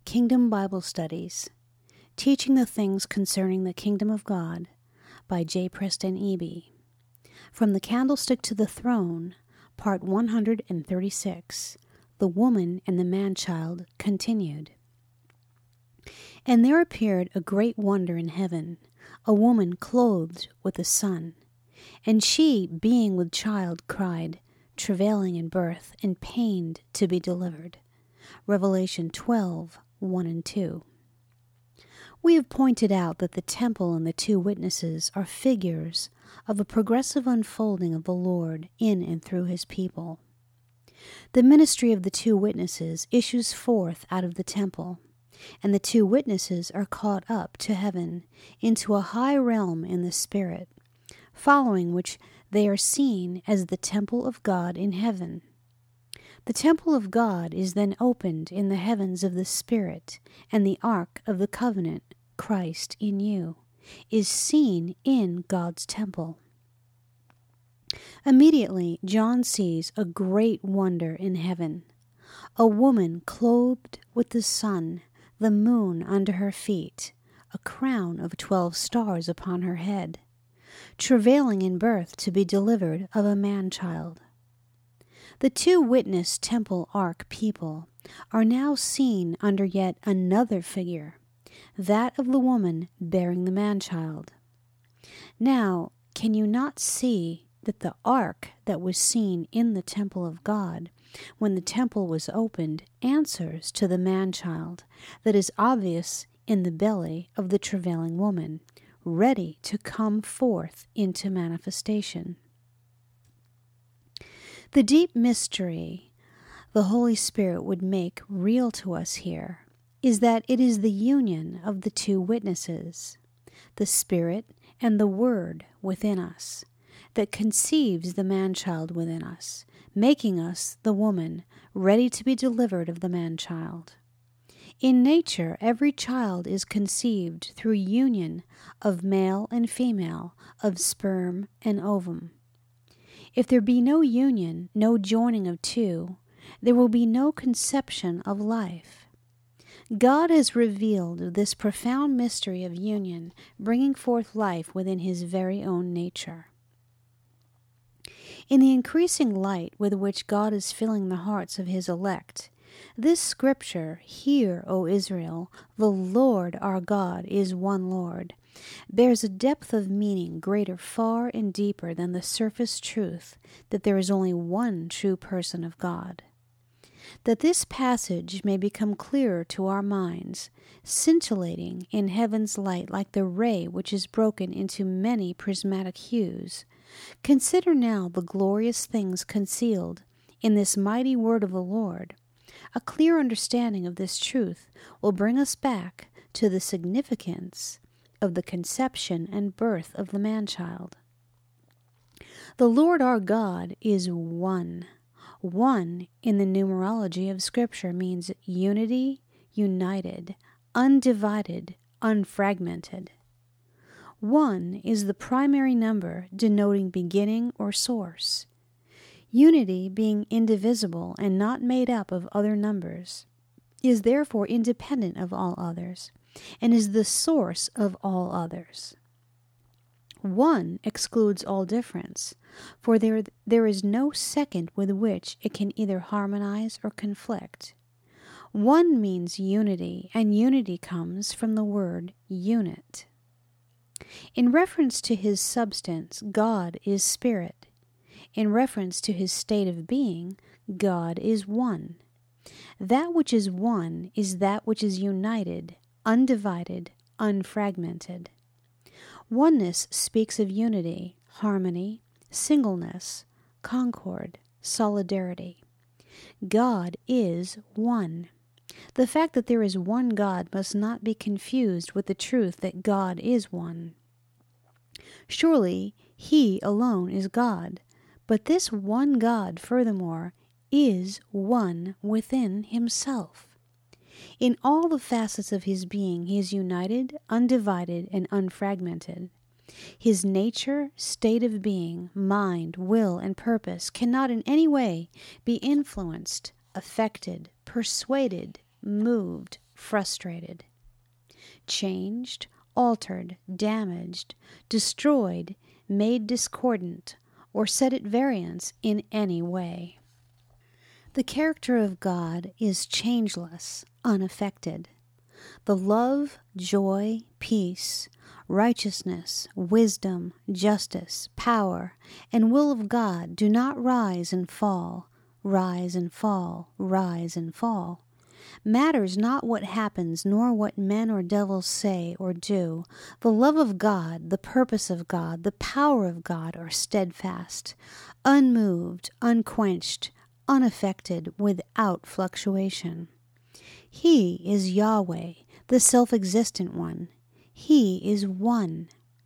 Kingdom Bible Studies, Teaching the Things Concerning the Kingdom of God by J. Preston Eby. From the Candlestick to the Throne, Part 136, The Woman and the Man-Child, continued. And there appeared a great wonder in heaven, a woman clothed with the sun. And she, being with child, cried, travailing in birth, and pained to be delivered. Revelation 12:1 and 2. We have pointed out that the temple and the two witnesses are figures of a progressive unfolding of the Lord in and through his people. The ministry of the two witnesses issues forth out of the temple, and the two witnesses are caught up to heaven into a high realm in the Spirit, following which they are seen as the temple of God in heaven. The temple of God is then opened in the heavens of the Spirit, and the Ark of the Covenant, Christ in you, is seen in God's temple. Immediately, John sees a great wonder in heaven, a woman clothed with the sun, the moon under her feet, a crown of 12 stars upon her head, travailing in birth to be delivered of a man-child. The two witness temple ark people are now seen under yet another figure, that of the woman bearing the man-child. Now, can you not see that the ark that was seen in the temple of God, when the temple was opened, answers to the man-child that is obvious in the belly of the travailing woman, ready to come forth into manifestation? The deep mystery the Holy Spirit would make real to us here is that it is the union of the two witnesses, the Spirit and the Word within us, that conceives the man-child within us, making us the woman ready to be delivered of the man-child. In nature, every child is conceived through union of male and female, of sperm and ovum. If there be no union, no joining of two, there will be no conception of life. God has revealed this profound mystery of union, bringing forth life within his very own nature. In the increasing light with which God is filling the hearts of his elect, this scripture, "Hear, O Israel, the Lord our God is one Lord," bears a depth of meaning greater far and deeper than the surface truth that there is only one true person of God. That this passage may become clearer to our minds, scintillating in heaven's light like the ray which is broken into many prismatic hues, consider now the glorious things concealed in this mighty word of the Lord. A clear understanding of this truth will bring us back to the significance of the conception and birth of the man-child. The Lord our God is one. One in the numerology of Scripture means unity, united, undivided, unfragmented. One is the primary number denoting beginning or source. Unity, being indivisible and not made up of other numbers, is therefore independent of all others, and is the source of all others. One excludes all difference, for there is no second with which it can either harmonize or conflict. One means unity, and unity comes from the word unit. In reference to his substance, God is spirit. In reference to his state of being, God is one. That which is one is that which is united, undivided, unfragmented. Oneness speaks of unity, harmony, singleness, concord, solidarity. God is one. The fact that there is one God must not be confused with the truth that God is one. Surely he alone is God, but this one God, furthermore, is one within himself. In all the facets of his being, he is united, undivided, and unfragmented. His nature, state of being, mind, will, and purpose cannot in any way be influenced, affected, persuaded, moved, frustrated. Changed, altered, damaged, destroyed, made discordant, or set at variance in any way. The character of God is changeless, unaffected. The love, joy, peace, righteousness, wisdom, justice, power, and will of God do not rise and fall, rise and fall, rise and fall. Matters not what happens, nor what men or devils say or do. The love of God, the purpose of God, the power of God are steadfast, unmoved, unquenched, unaffected, without fluctuation. He is Yahweh, the self-existent one. He is one.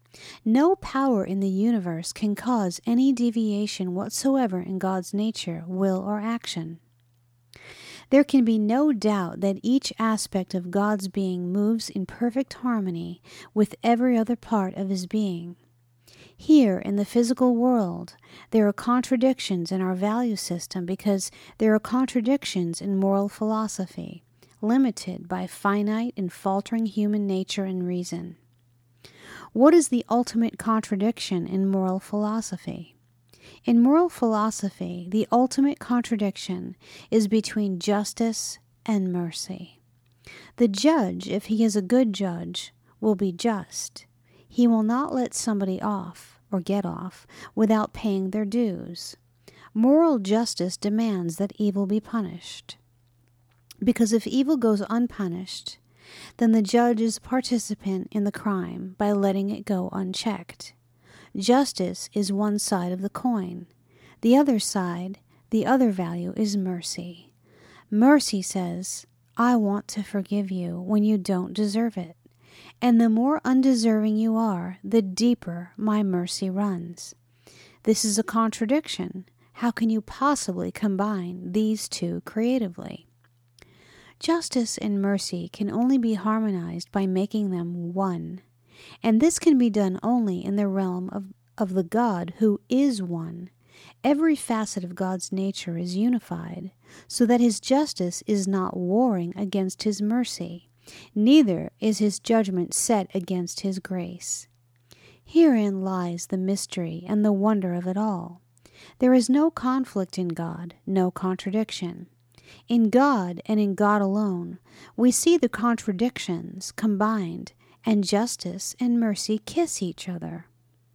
No power in the universe can cause any deviation whatsoever in God's nature, will, or action. There can be no doubt that each aspect of God's being moves in perfect harmony with every other part of his being. Here in the physical world, there are contradictions in our value system because there are contradictions in moral philosophy, limited by finite and faltering human nature and reason. What is the ultimate contradiction in moral philosophy? In moral philosophy, the ultimate contradiction is between justice and mercy. The judge, if he is a good judge, will be just. He will not let somebody off, or get off, without paying their dues. Moral justice demands that evil be punished. Because if evil goes unpunished, then the judge is a participant in the crime by letting it go unchecked. Justice is one side of the coin. The other side, the other value, is mercy. Mercy says, I want to forgive you when you don't deserve it. And the more undeserving you are, the deeper my mercy runs. This is a contradiction. How can you possibly combine these two creatively? Justice and mercy can only be harmonized by making them one. And this can be done only in the realm of the God who is one. Every facet of God's nature is unified, so that his justice is not warring against his mercy, neither is his judgment set against his grace. Herein lies the mystery and the wonder of it all. There is no conflict in God, no contradiction. In God and in God alone, we see the contradictions combined, and justice and mercy kiss each other.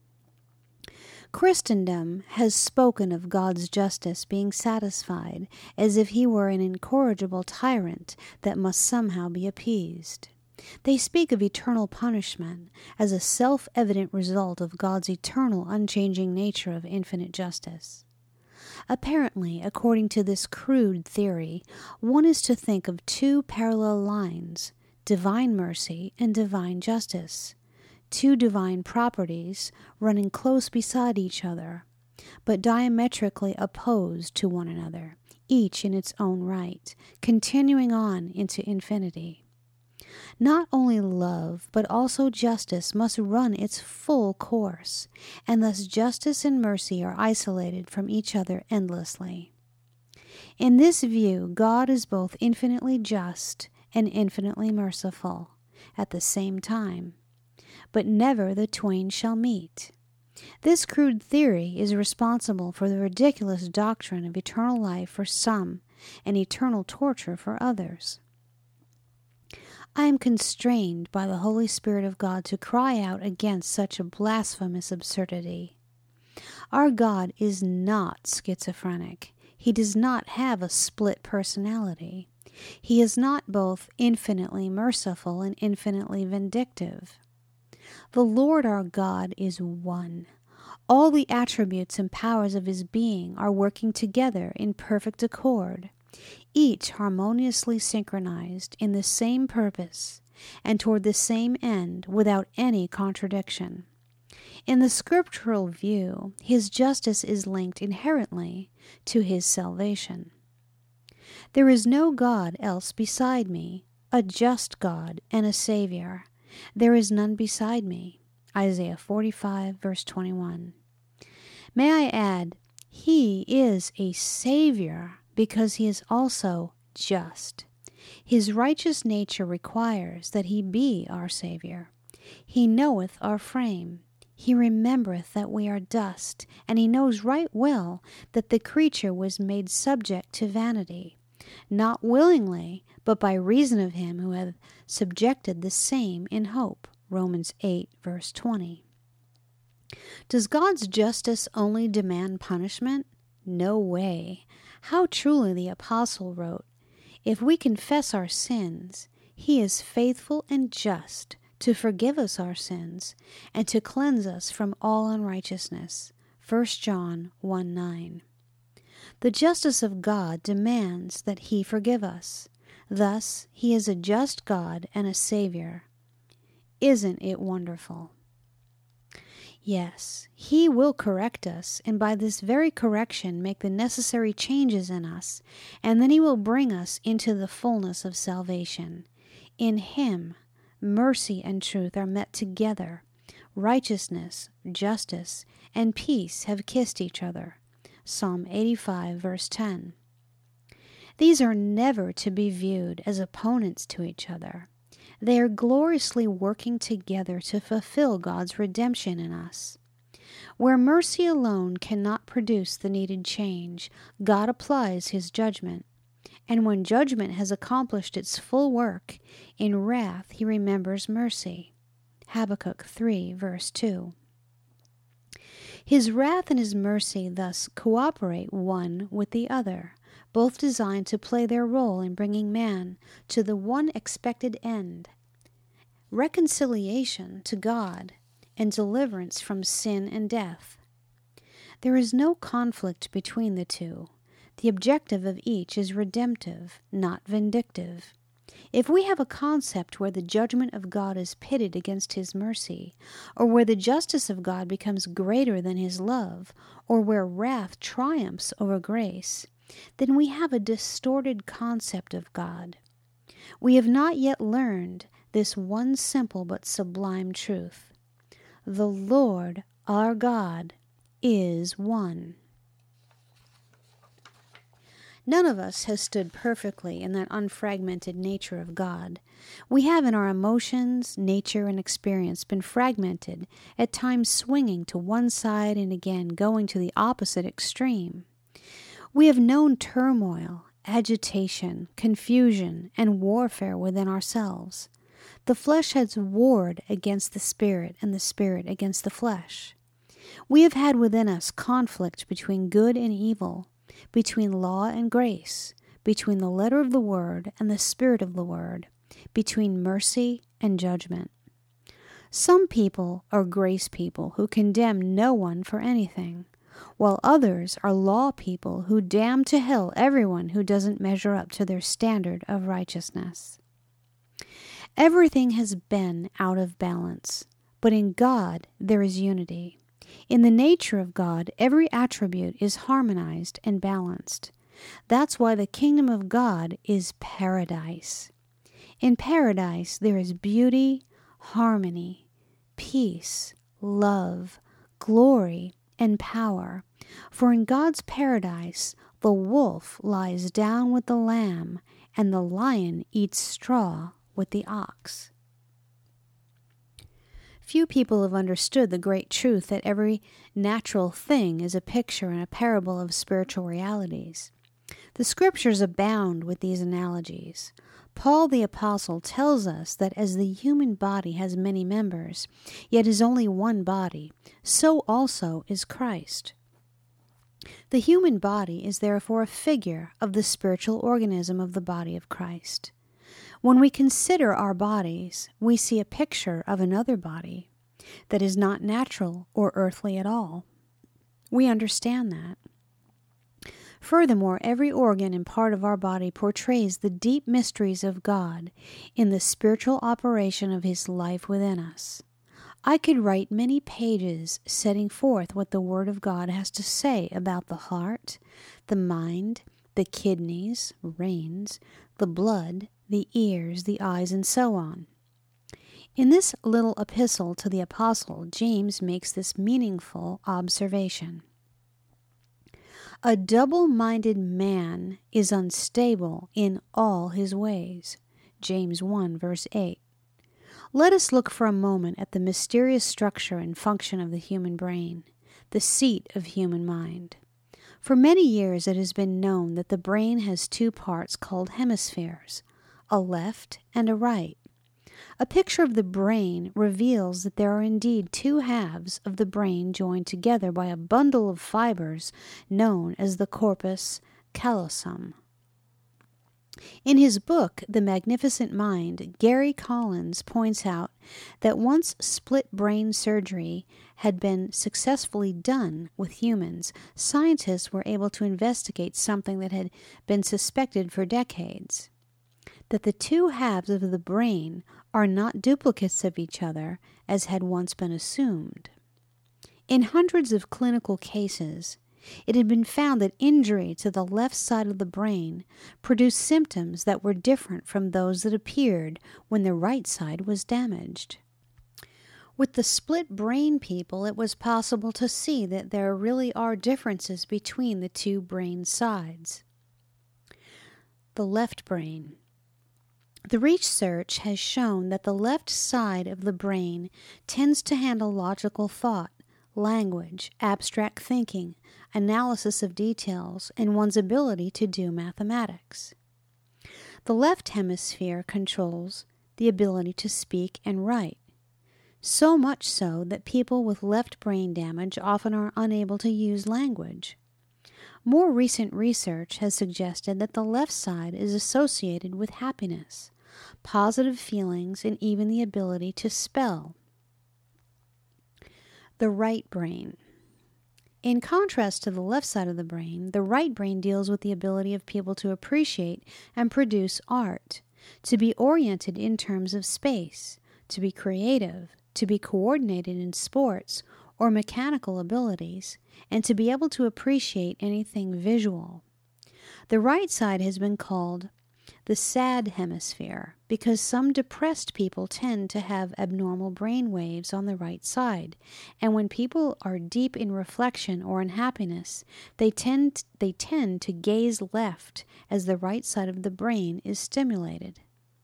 Christendom has spoken of God's justice being satisfied as if he were an incorrigible tyrant that must somehow be appeased. They speak of eternal punishment as a self-evident result of God's eternal, unchanging nature of infinite justice. Apparently, according to this crude theory, one is to think of two parallel lines, divine mercy and divine justice, two divine properties running close beside each other, but diametrically opposed to one another, each in its own right, continuing on into infinity. Not only love, but also justice must run its full course, and thus justice and mercy are isolated from each other endlessly. In this view, God is both infinitely just and infinitely merciful at the same time, but never the twain shall meet. This crude theory is responsible for the ridiculous doctrine of eternal life for some and eternal torture for others. I am constrained by the Holy Spirit of God to cry out against such a blasphemous absurdity. Our God is not schizophrenic. He does not have a split personality. He is not both infinitely merciful and infinitely vindictive. The Lord our God is one. All the attributes and powers of his being are working together in perfect accord, each harmoniously synchronized in the same purpose and toward the same end without any contradiction. In the scriptural view, his justice is linked inherently to his salvation. There is no God else beside me, a just God and a Savior. There is none beside me. Isaiah 45, verse 21. May I add, he is a Savior because he is also just. His righteous nature requires that he be our Savior. He knoweth our frame. He remembereth that we are dust, and he knows right well that the creature was made subject to vanity, not willingly, but by reason of him who hath subjected the same in hope. Romans 8, verse 20. Does God's justice only demand punishment? No way. How truly the apostle wrote, "If we confess our sins, he is faithful and just to forgive us our sins and to cleanse us from all unrighteousness." 1 John 1:9. The justice of God demands that he forgive us. Thus, he is a just God and a Savior. Isn't it wonderful? Yes, he will correct us, and by this very correction make the necessary changes in us, and then he will bring us into the fullness of salvation. In him, mercy and truth are met together. Righteousness, justice, and peace have kissed each other. Psalm 85, verse 10. These are never to be viewed as opponents to each other. They are gloriously working together to fulfill God's redemption in us. Where mercy alone cannot produce the needed change, God applies his judgment. And when judgment has accomplished its full work, in wrath he remembers mercy. Habakkuk 3, verse 2. His wrath and his mercy thus cooperate one with the other, both designed to play their role in bringing man to the one expected end, reconciliation to God and deliverance from sin and death. There is no conflict between the two. The objective of each is redemptive, not vindictive. If we have a concept where the judgment of God is pitted against his mercy, or where the justice of God becomes greater than his love, or where wrath triumphs over grace, then we have a distorted concept of God. We have not yet learned this one simple but sublime truth. The Lord our God is one. None of us has stood perfectly in that unfragmented nature of God. We have in our emotions, nature, and experience been fragmented, at times swinging to one side and again going to the opposite extreme. We have known turmoil, agitation, confusion, and warfare within ourselves. The flesh has warred against the spirit, and the spirit against the flesh. We have had within us conflict between good and evil, between law and grace, between the letter of the word and the spirit of the word, between mercy and judgment. Some people are grace people who condemn no one for anything, while others are law people who damn to hell everyone who doesn't measure up to their standard of righteousness. Everything has been out of balance, but in God there is unity. In the nature of God, every attribute is harmonized and balanced. That's why the kingdom of God is paradise. In paradise there is beauty, harmony, peace, love, glory, and power. For in God's paradise, the wolf lies down with the lamb, and the lion eats straw with the ox. Few people have understood the great truth that every natural thing is a picture and a parable of spiritual realities. The scriptures abound with these analogies. Paul the Apostle tells us that as the human body has many members, yet is only one body, so also is Christ. The human body is therefore a figure of the spiritual organism of the body of Christ. When we consider our bodies, we see a picture of another body that is not natural or earthly at all. We understand that. Furthermore, every organ and part of our body portrays the deep mysteries of God in the spiritual operation of his life within us. I could write many pages setting forth what the Word of God has to say about the heart, the mind, the kidneys, reins, the blood, the ears, the eyes, and so on. In this little epistle to the apostle, James makes this meaningful observation. A double-minded man is unstable in all his ways. James 1, verse 8. Let us look for a moment at the mysterious structure and function of the human brain, the seat of human mind. For many years it has been known that the brain has two parts called hemispheres, a left and a right. A picture of the brain reveals that there are indeed two halves of the brain joined together by a bundle of fibers known as the corpus callosum. In his book, The Magnificent Mind, Gary Collins points out that once split brain surgery had been successfully done with humans, scientists were able to investigate something that had been suspected for decades: that the two halves of the brain are not duplicates of each other, as had once been assumed. In hundreds of clinical cases, it had been found that injury to the left side of the brain produced symptoms that were different from those that appeared when the right side was damaged. With the split brain people, it was possible to see that there really are differences between the two brain sides. The left brain. The research has shown that the left side of the brain tends to handle logical thought, language, abstract thinking, analysis of details, and one's ability to do mathematics. The left hemisphere controls the ability to speak and write, so much so that people with left brain damage often are unable to use language. More recent research has suggested that the left side is associated with happiness, positive feelings, and even the ability to spell. The right brain. In contrast to the left side of the brain, the right brain deals with the ability of people to appreciate and produce art, to be oriented in terms of space, to be creative, to be coordinated in sports or mechanical abilities, and to be able to appreciate anything visual. The right side has been called the sad hemisphere because some depressed people tend to have abnormal brain waves on the right side, and when people are deep in reflection or in happiness, they tend to gaze left as the right side of the brain is stimulated.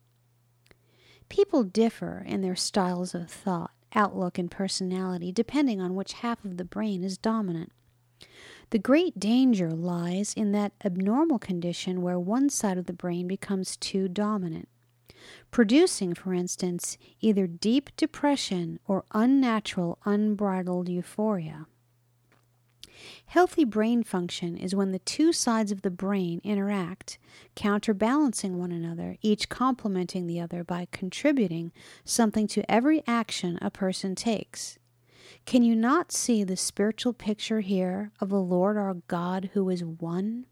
People differ in their styles of thought, outlook, and personality depending on which half of the brain is dominant. The great danger lies in that abnormal condition where one side of the brain becomes too dominant, producing, for instance, either deep depression or unnatural, unbridled euphoria. Healthy brain function is when the two sides of the brain interact, counterbalancing one another, each complementing the other by contributing something to every action a person takes. Can you not see the spiritual picture here of the Lord our God who is one?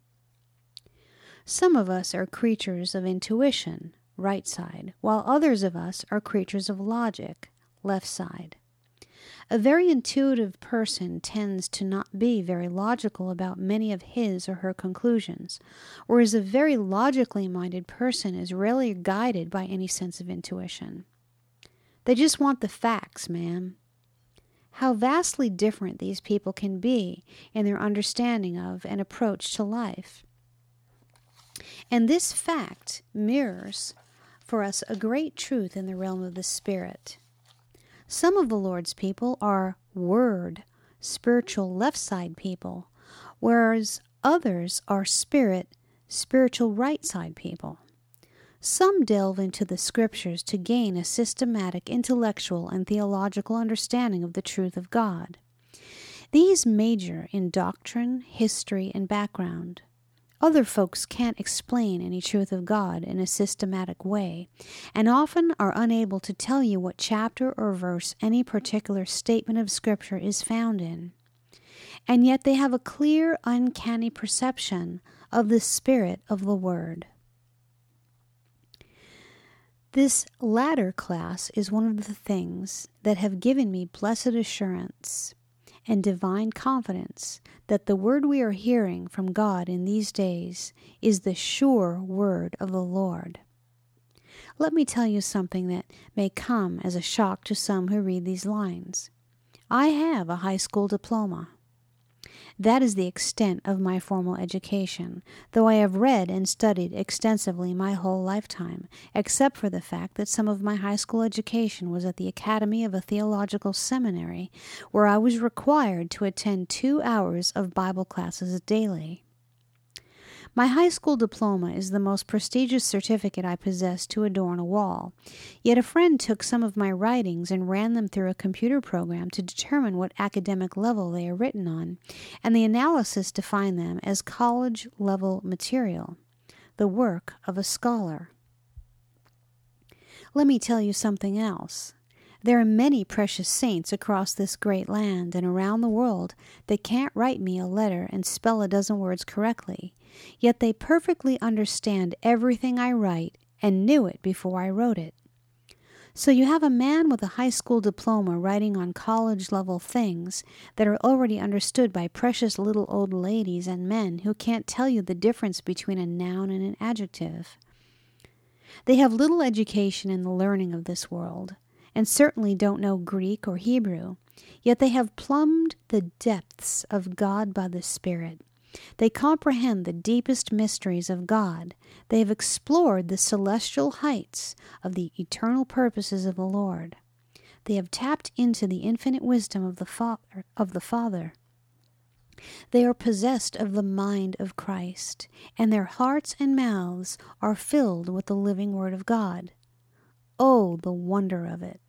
Some of us are creatures of intuition, right side, while others of us are creatures of logic, left side. A very intuitive person tends to not be very logical about many of his or her conclusions, whereas a very logically minded person is rarely guided by any sense of intuition. They just want the facts, ma'am. How vastly different these people can be in their understanding of and approach to life. And this fact mirrors for us a great truth in the realm of the Spirit. Some of the Lord's people are Word, spiritual left side people, whereas others are spiritual right side people. Some delve into the Scriptures to gain a systematic, intellectual, and theological understanding of the truth of God. These major in doctrine, history, and background. Other folks can't explain any truth of God in a systematic way, and often are unable to tell you what chapter or verse any particular statement of Scripture is found in. And yet they have a clear, uncanny perception of the spirit of the Word. This latter class is one of the things that have given me blessed assurance and divine confidence that the word we are hearing from God in these days is the sure word of the Lord. Let me tell you something that may come as a shock to some who read these lines. I have a high school diploma. That is the extent of my formal education, though I have read and studied extensively my whole lifetime, except for the fact that some of my high school education was at the academy of a theological seminary, where I was required to attend 2 hours of Bible classes daily. My high school diploma is the most prestigious certificate I possess to adorn a wall, yet a friend took some of my writings and ran them through a computer program to determine what academic level they are written on, and the analysis defined them as college-level material, the work of a scholar. Let me tell you something else. There are many precious saints across this great land and around the world that can't write me a letter and spell a dozen words correctly, yet they perfectly understand everything I write and knew it before I wrote it. So you have a man with a high school diploma writing on college-level things that are already understood by precious little old ladies and men who can't tell you the difference between a noun and an adjective. They have little education in the learning of this world, and certainly don't know Greek or Hebrew, yet they have plumbed the depths of God by the Spirit. They comprehend the deepest mysteries of God. They have explored the celestial heights of the eternal purposes of the Lord. They have tapped into the infinite wisdom of the Father. They are possessed of the mind of Christ, and their hearts and mouths are filled with the living Word of God. Oh, the wonder of it!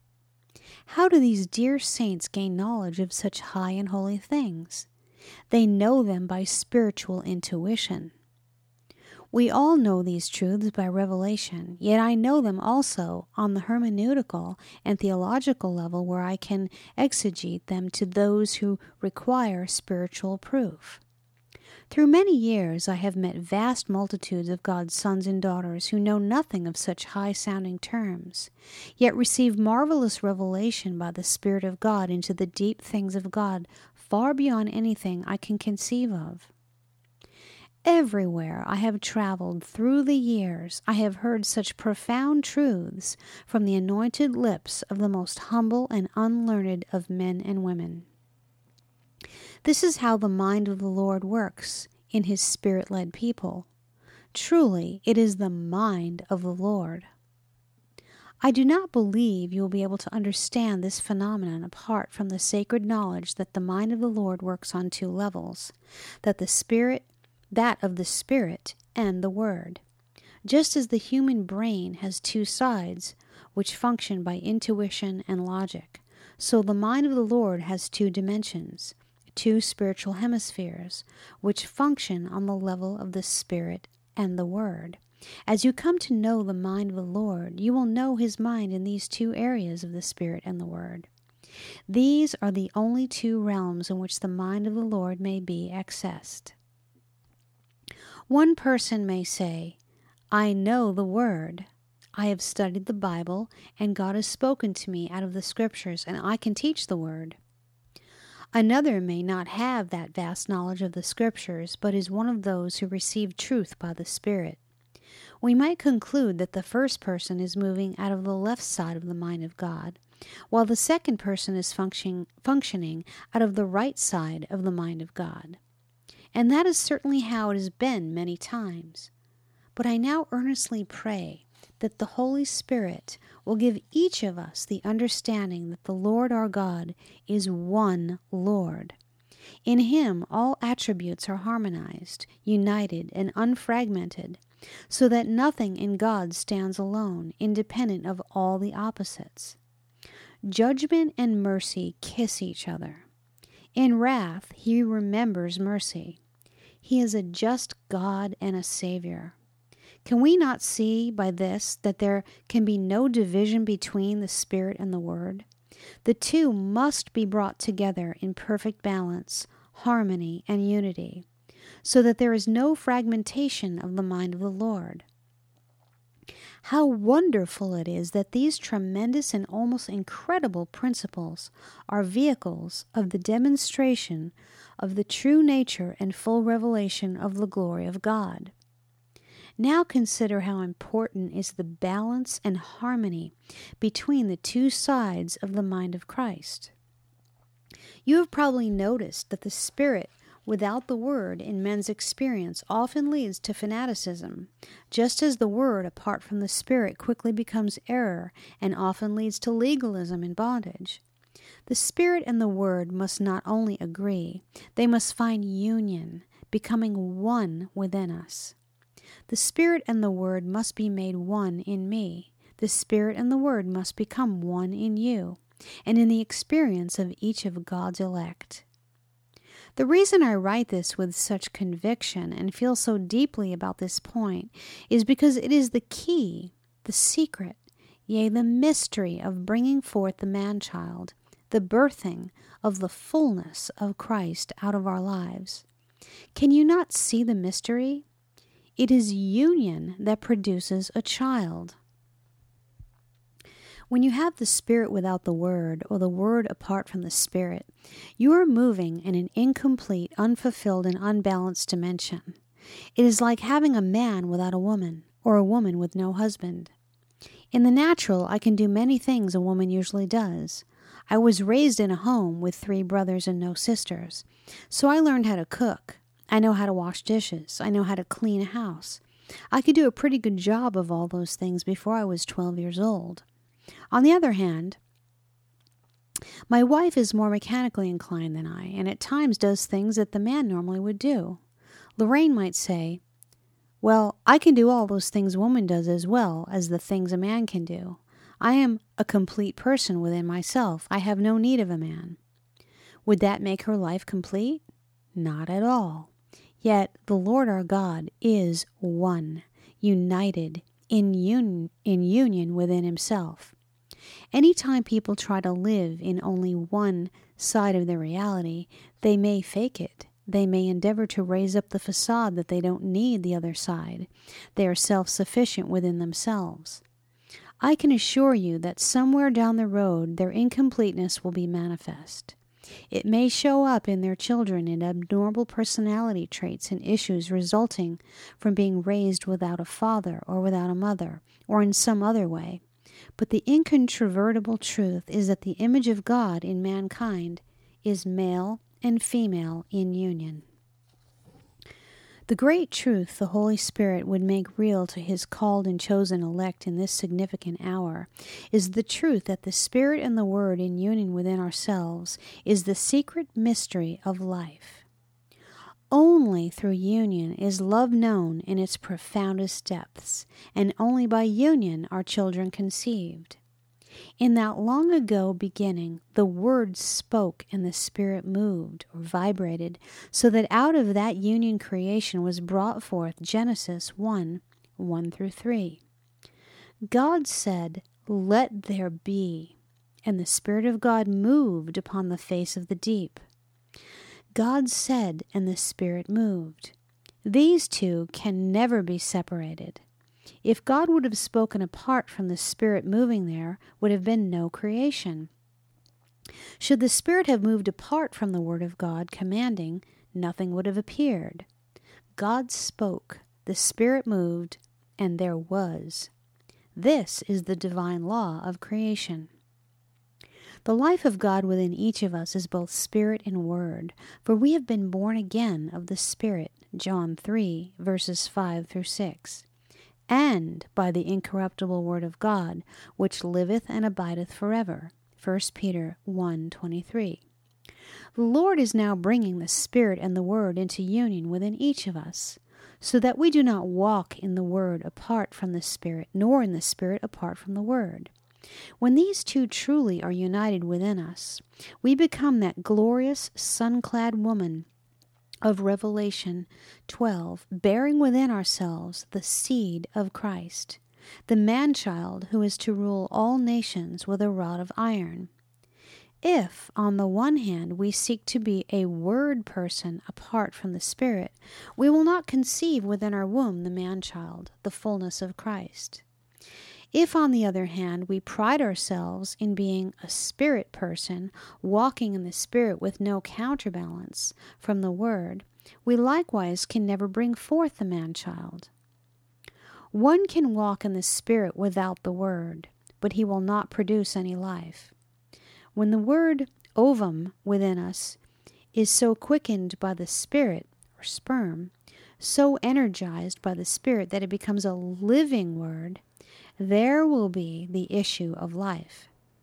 How do these dear saints gain knowledge of such high and holy things? They know them by spiritual intuition. We all know these truths by revelation, yet I know them also on the hermeneutical and theological level where I can exegete them to those who require spiritual proof. Through many years I have met vast multitudes of God's sons and daughters who know nothing of such high-sounding terms, yet receive marvelous revelation by the Spirit of God into the deep things of God far beyond anything I can conceive of. Everywhere I have traveled through the years, I have heard such profound truths from the anointed lips of the most humble and unlearned of men and women. This is how the mind of the Lord works in His Spirit-led people. Truly, it is the mind of the Lord. I do not believe you will be able to understand this phenomenon apart from the sacred knowledge that the mind of the Lord works on 2 levels, that of the Spirit and the Word. Just as the human brain has 2 sides, which function by intuition and logic, so the mind of the Lord has 2 dimensions, 2 spiritual hemispheres, which function on the level of the Spirit and the Word. As you come to know the mind of the Lord, you will know His mind in these 2 areas of the Spirit and the Word. These are the only 2 realms in which the mind of the Lord may be accessed. One person may say, I know the Word. I have studied the Bible, and God has spoken to me out of the Scriptures, and I can teach the Word. Another may not have that vast knowledge of the Scriptures, but is one of those who receive truth by the Spirit. We might conclude that the first person is moving out of the left side of the mind of God, while the second person is functioning out of the right side of the mind of God. And that is certainly how it has been many times. But I now earnestly pray that the Holy Spirit will give each of us the understanding that the Lord our God is one Lord. In Him all attributes are harmonized, united, and unfragmented, so that nothing in God stands alone, independent of all the opposites. Judgment and mercy kiss each other. In wrath, He remembers mercy. He is a just God and a Savior. Can we not see by this that there can be no division between the Spirit and the Word? The 2 must be brought together in perfect balance, harmony, and unity, so that there is no fragmentation of the mind of the Lord. How wonderful it is that these tremendous and almost incredible principles are vehicles of the demonstration of the true nature and full revelation of the glory of God. Now consider how important is the balance and harmony between the 2 sides of the mind of Christ. You have probably noticed that the Spirit without the Word in men's experience often leads to fanaticism, just as the Word apart from the Spirit quickly becomes error and often leads to legalism and bondage. The Spirit and the Word must not only agree, they must find union, becoming one within us. The Spirit and the Word must be made one in me. The Spirit and the Word must become one in you, and in the experience of each of God's elect. The reason I write this with such conviction and feel so deeply about this point is because it is the key, the secret, yea, the mystery of bringing forth the man-child, the birthing of the fullness of Christ out of our lives. Can you not see the mystery? It is union that produces a child. When you have the Spirit without the Word, or the Word apart from the Spirit, you are moving in an incomplete, unfulfilled, and unbalanced dimension. It is like having a man without a woman, or a woman with no husband. In the natural, I can do many things a woman usually does. I was raised in a home with 3 brothers and no sisters, so I learned how to cook. I know how to wash dishes. I know how to clean a house. I could do a pretty good job of all those things before I was 12 years old. On the other hand, my wife is more mechanically inclined than I, and at times does things that the man normally would do. Lorraine might say, "Well, I can do all those things a woman does as well as the things a man can do. I am a complete person within myself. I have no need of a man." Would that make her life complete? Not at all. Yet the Lord our God is one, united in union within himself. Anytime people try to live in only one side of the reality, they may fake it. They may endeavor to raise up the facade that they don't need the other side. They are self-sufficient within themselves. I can assure you that somewhere down the road their incompleteness will be manifest. It may show up in their children in abnormal personality traits and issues resulting from being raised without a father or without a mother, or in some other way. But the incontrovertible truth is that the image of God in mankind is male and female in union. The great truth the Holy Spirit would make real to his called and chosen elect in this significant hour is the truth that the Spirit and the Word in union within ourselves is the secret mystery of life. Only through union is love known in its profoundest depths, and only by union are children conceived. In that long ago beginning, the Word spoke and the Spirit moved or vibrated, so that out of that union creation was brought forth Genesis 1:1-3. God said, "Let there be," and the Spirit of God moved upon the face of the deep. God said, and the Spirit moved. These two can never be separated. If God would have spoken apart from the Spirit moving, there would have been no creation. Should the Spirit have moved apart from the Word of God commanding, nothing would have appeared. God spoke, the Spirit moved, and there was. This is the divine law of creation. The life of God within each of us is both Spirit and Word, for we have been born again of the Spirit, John 3:5-6. And by the incorruptible Word of God, which liveth and abideth forever. 1 Peter 1:23. The Lord is now bringing the Spirit and the Word into union within each of us, so that we do not walk in the Word apart from the Spirit, nor in the Spirit apart from the Word. When these two truly are united within us, we become that glorious sun-clad woman of Revelation 12, bearing within ourselves the seed of Christ, the man-child who is to rule all nations with a rod of iron. If, on the one hand, we seek to be a Word person apart from the Spirit, we will not conceive within our womb the man-child, the fullness of Christ. If, on the other hand, we pride ourselves in being a Spirit person, walking in the Spirit with no counterbalance from the Word, we likewise can never bring forth the man-child. One can walk in the Spirit without the Word, but he will not produce any life. When the word ovum within us is so quickened by the Spirit, or sperm, so energized by the Spirit that it becomes a living word, there will be the issue of life.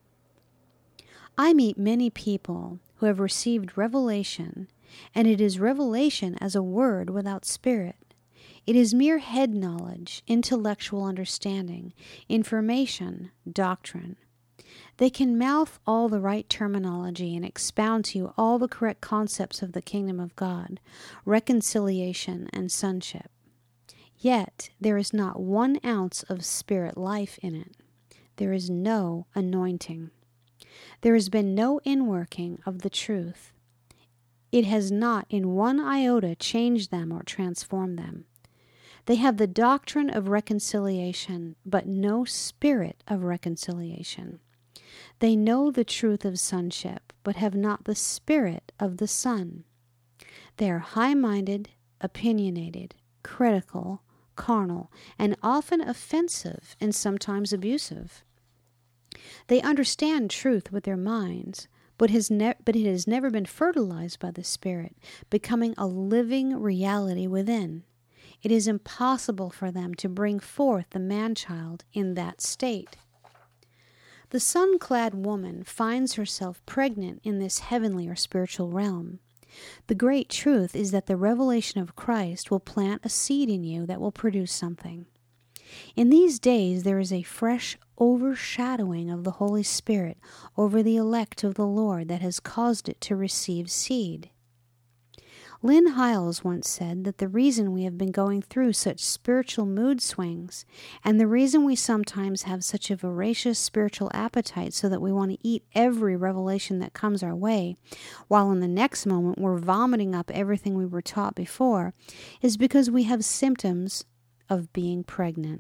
I meet many people who have received revelation, and it is revelation as a word without spirit. It is mere head knowledge, intellectual understanding, information, doctrine. They can mouth all the right terminology and expound to you all the correct concepts of the kingdom of God, reconciliation, and sonship. Yet there is not 1 ounce of spirit life in it. There is no anointing. There has been no inworking of the truth. It has not in 1 iota changed them or transformed them. They have the doctrine of reconciliation, but no spirit of reconciliation. They know the truth of sonship, but have not the spirit of the Son. They are high-minded, opinionated, critical, carnal, and often offensive and sometimes abusive. They understand truth with their minds, but it has never been fertilized by the Spirit, becoming a living reality within. It is impossible for them to bring forth the man-child in that state. The sun-clad woman finds herself pregnant in this heavenly or spiritual realm. The great truth is that the revelation of Christ will plant a seed in you that will produce something. In these days there is a fresh overshadowing of the Holy Spirit over the elect of the Lord that has caused it to receive seed. Lynn Hiles once said that the reason we have been going through such spiritual mood swings, and the reason we sometimes have such a voracious spiritual appetite so that we want to eat every revelation that comes our way, while in the next moment we're vomiting up everything we were taught before, is because we have symptoms of being pregnant.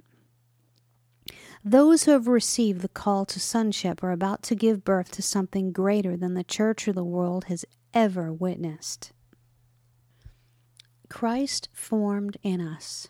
Those who have received the call to sonship are about to give birth to something greater than the church or the world has ever witnessed. Christ formed in us.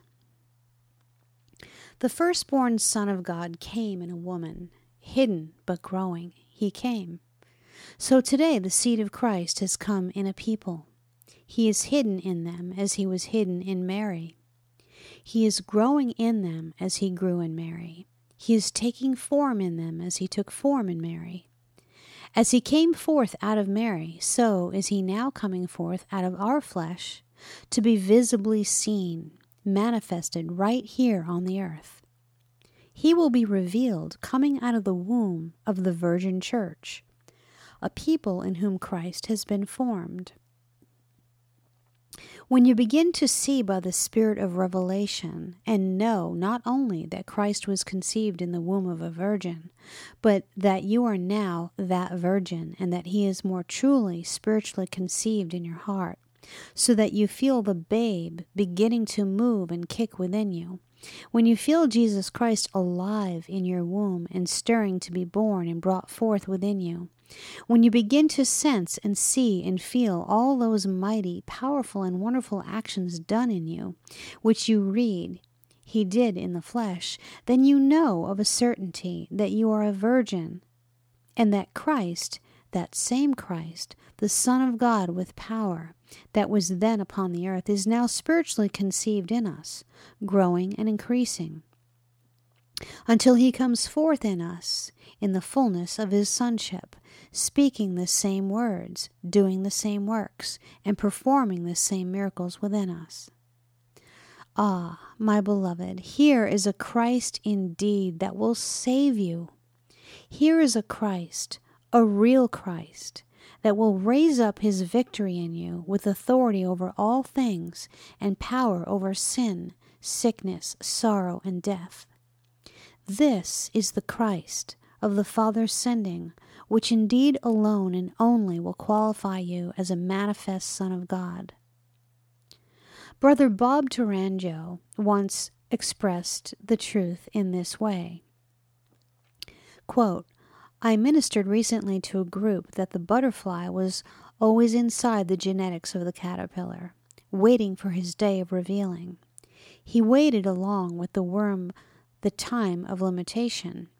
The firstborn Son of God came in a woman, hidden but growing. He came. So today the seed of Christ has come in a people. He is hidden in them as he was hidden in Mary. He is growing in them as he grew in Mary. He is taking form in them as he took form in Mary. As he came forth out of Mary, so is he now coming forth out of our flesh, to be visibly seen, manifested right here on the earth. He will be revealed coming out of the womb of the Virgin Church, a people in whom Christ has been formed. When you begin to see by the Spirit of revelation and know not only that Christ was conceived in the womb of a virgin, but that you are now that virgin and that he is more truly spiritually conceived in your heart, so that you feel the babe beginning to move and kick within you. When you feel Jesus Christ alive in your womb and stirring to be born and brought forth within you, when you begin to sense and see and feel all those mighty, powerful, and wonderful actions done in you, which you read, he did in the flesh, then you know of a certainty that you are a virgin, and that Christ, that same Christ, the Son of God with power, that was then upon the earth, is now spiritually conceived in us, growing and increasing, until he comes forth in us in the fullness of his sonship, speaking the same words, doing the same works, and performing the same miracles within us. Ah, my beloved, here is a Christ indeed that will save you. Here is a Christ, a real Christ, that will raise up his victory in you with authority over all things and power over sin, sickness, sorrow, and death. This is the Christ of the Father's sending, which indeed alone and only will qualify you as a manifest Son of God. Brother Bob Tourangeau once expressed the truth in this way. Quote, I ministered recently to a group that the butterfly was always inside the genetics of the caterpillar, waiting for his day of revealing. He waited along with the worm the time of limitation,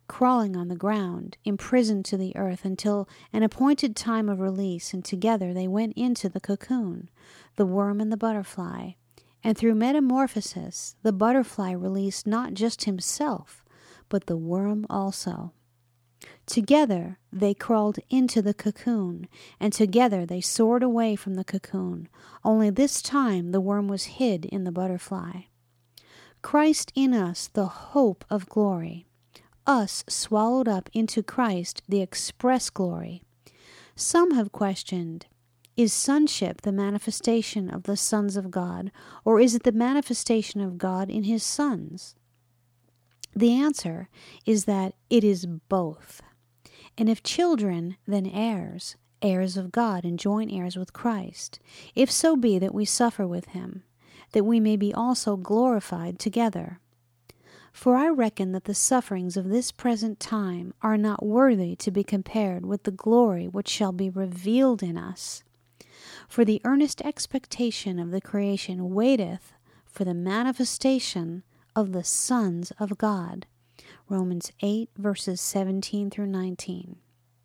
crawling on the ground, imprisoned to the earth until an appointed time of release, and together they went into the cocoon, the worm and the butterfly. And through metamorphosis, the butterfly released not just himself, but the worm also. Together they crawled into the cocoon, and together they soared away from the cocoon, only this time the worm was hid in the butterfly. Christ in us, the hope of glory. Us swallowed up into Christ, the express glory. Some have questioned, is sonship the manifestation of the sons of God, or is it the manifestation of God in his sons? The answer is that it is both. And if children, then heirs, heirs of God and joint heirs with Christ, if so be that we suffer with him, that we may be also glorified together. For I reckon that the sufferings of this present time are not worthy to be compared with the glory which shall be revealed in us. For the earnest expectation of the creation waiteth for the manifestation of the sons of God. Romans 8, verses 17 through 19.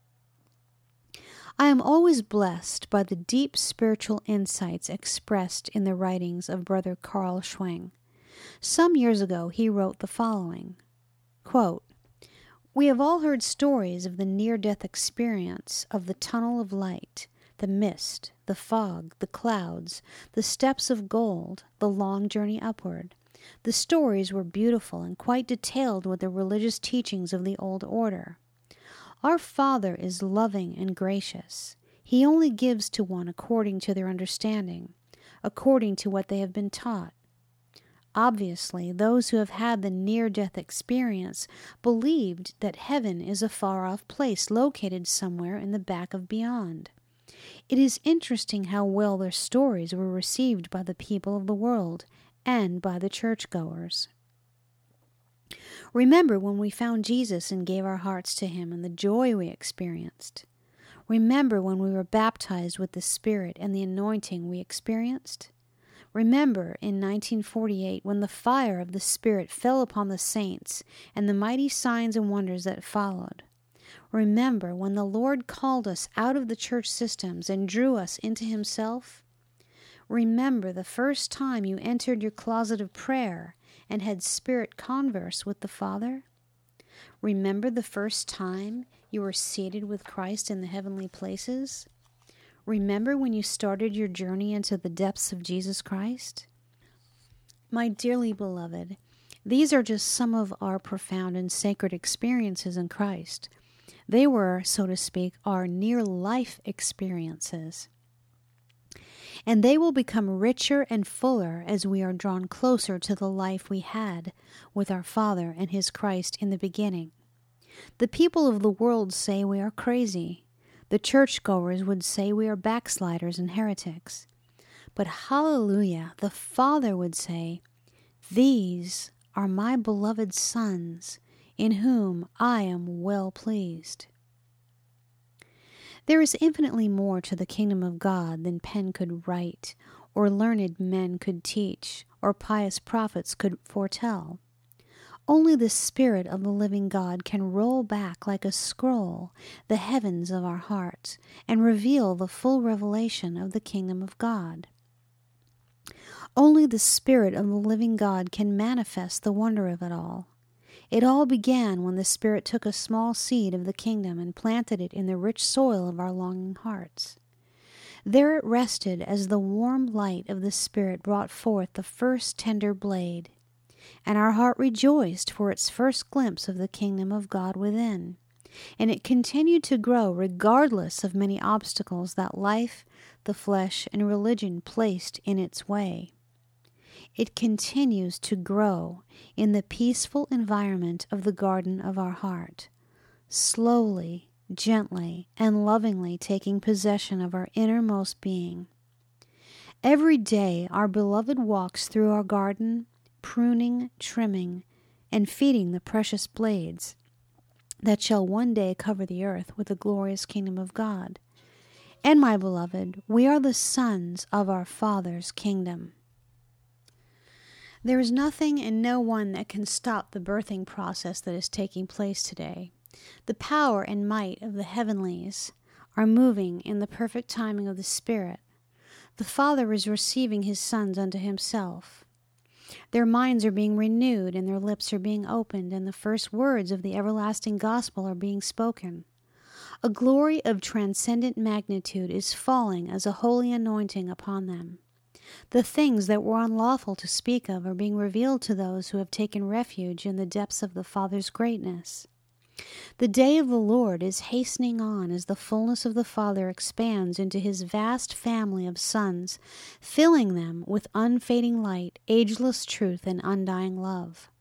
I am always blessed by the deep spiritual insights expressed in the writings of Brother Karl Schwing. Some years ago he wrote the following, quote, "We have all heard stories of the near-death experience of the tunnel of light, the mist, the fog, the clouds, the steps of gold, the long journey upward. The stories were beautiful and quite detailed with the religious teachings of the old order. Our Father is loving and gracious. He only gives to one according to their understanding, according to what they have been taught. Obviously, those who have had the near-death experience believed that heaven is a far-off place located somewhere in the back of beyond. It is interesting how well their stories were received by the people of the world and by the churchgoers. Remember when we found Jesus and gave our hearts to him and the joy we experienced. Remember when we were baptized with the Spirit and the anointing we experienced. Remember in 1948 when the fire of the Spirit fell upon the saints and the mighty signs and wonders that followed. Remember when the Lord called us out of the church systems and drew us into himself. Remember the first time you entered your closet of prayer and had spirit converse with the Father. Remember the first time you were seated with Christ in the heavenly places. Remember when you started your journey into the depths of Jesus Christ. My dearly beloved, these are just some of our profound and sacred experiences in Christ. They were, so to speak, our near-life experiences. And they will become richer and fuller as we are drawn closer to the life we had with our Father and his Christ in the beginning. The people of the world say we are crazy. The churchgoers would say we are backsliders and heretics. But hallelujah, the Father would say, "These are my beloved sons, in whom I am well pleased." There is infinitely more to the kingdom of God than pen could write, or learned men could teach, or pious prophets could foretell. Only the Spirit of the living God can roll back like a scroll the heavens of our hearts and reveal the full revelation of the kingdom of God. Only the Spirit of the living God can manifest the wonder of it all. It all began when the Spirit took a small seed of the kingdom and planted it in the rich soil of our longing hearts. There it rested as the warm light of the Spirit brought forth the first tender blade, and our heart rejoiced for its first glimpse of the kingdom of God within. And it continued to grow regardless of many obstacles that life, the flesh, and religion placed in its way. It continues to grow in the peaceful environment of the garden of our heart, slowly, gently, and lovingly taking possession of our innermost being. Every day our beloved walks through our garden, pruning, trimming, and feeding the precious blades that shall one day cover the earth with the glorious kingdom of God. And my beloved, we are the sons of our Father's kingdom. There is nothing and no one that can stop the birthing process that is taking place today. The power and might of the heavenlies are moving in the perfect timing of the Spirit. The Father is receiving his sons unto himself. Their minds are being renewed, and their lips are being opened, and the first words of the everlasting gospel are being spoken. A glory of transcendent magnitude is falling as a holy anointing upon them. The things that were unlawful to speak of are being revealed to those who have taken refuge in the depths of the Father's greatness. The day of the Lord is hastening on as the fullness of the Father expands into his vast family of sons, filling them with unfading light, ageless truth, and undying love.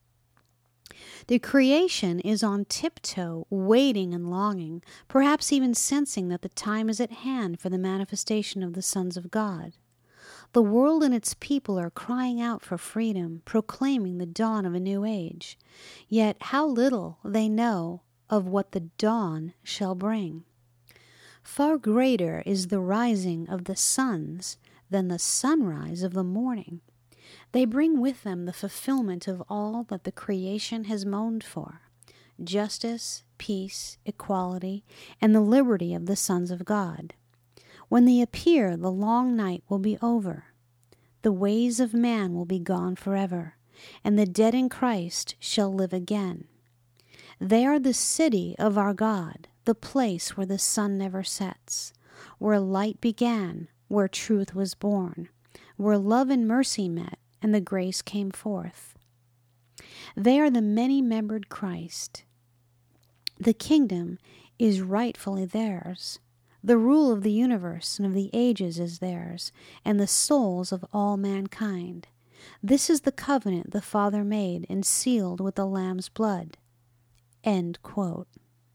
The creation is on tiptoe, waiting and longing, perhaps even sensing that the time is at hand for the manifestation of the sons of God. The world and its people are crying out for freedom, proclaiming the dawn of a new age. Yet how little they know of what the dawn shall bring. Far greater is the rising of the sons than the sunrise of the morning. They bring with them the fulfillment of all that the creation has moaned for: justice, peace, equality, and the liberty of the sons of God. When they appear, the long night will be over. The ways of man will be gone forever, and the dead in Christ shall live again. They are the city of our God, the place where the sun never sets, where light began, where truth was born, where love and mercy met, and the grace came forth. They are the many-membered Christ. The kingdom is rightfully theirs. The rule of the universe and of the ages is theirs, and the souls of all mankind. This is the covenant the Father made and sealed with the Lamb's blood." End quote.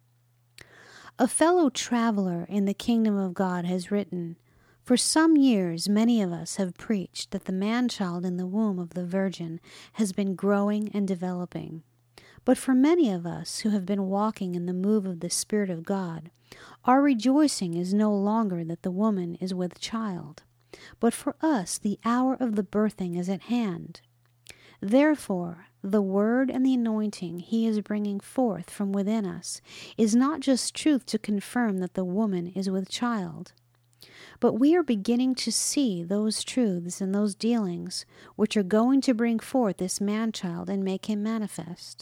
A fellow traveler in the kingdom of God has written, "For some years many of us have preached that the man-child in the womb of the Virgin has been growing and developing. But for many of us who have been walking in the move of the Spirit of God, our rejoicing is no longer that the woman is with child, but for us the hour of the birthing is at hand. Therefore, the word and the anointing he is bringing forth from within us is not just truth to confirm that the woman is with child, but we are beginning to see those truths and those dealings which are going to bring forth this man-child and make him manifest.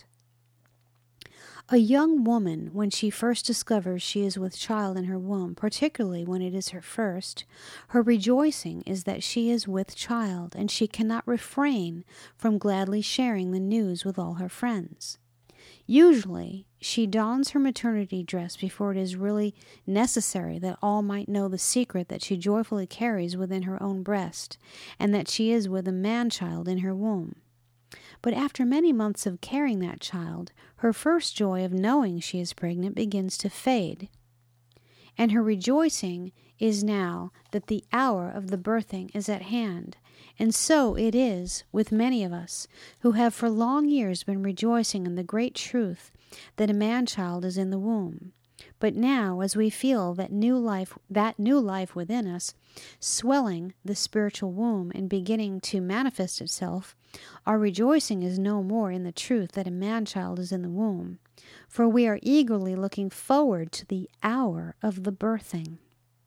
A young woman, when she first discovers she is with child in her womb, particularly when it is her first, her rejoicing is that she is with child, and she cannot refrain from gladly sharing the news with all her friends. Usually, she dons her maternity dress before it is really necessary that all might know the secret that she joyfully carries within her own breast, and that she is with a man-child in her womb. But after many months of carrying that child, her first joy of knowing she is pregnant begins to fade. And her rejoicing is now that the hour of the birthing is at hand. And so it is with many of us who have for long years been rejoicing in the great truth that a man-child is in the womb. But now, as we feel that new life within us, swelling the spiritual womb and beginning to manifest itself, our rejoicing is no more in the truth that a man-child is in the womb, for we are eagerly looking forward to the hour of the birthing.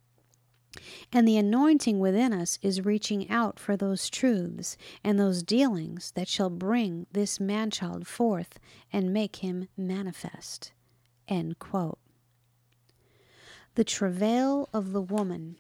And the anointing within us is reaching out for those truths and those dealings that shall bring this man-child forth and make him manifest. End quote. The travail of the woman.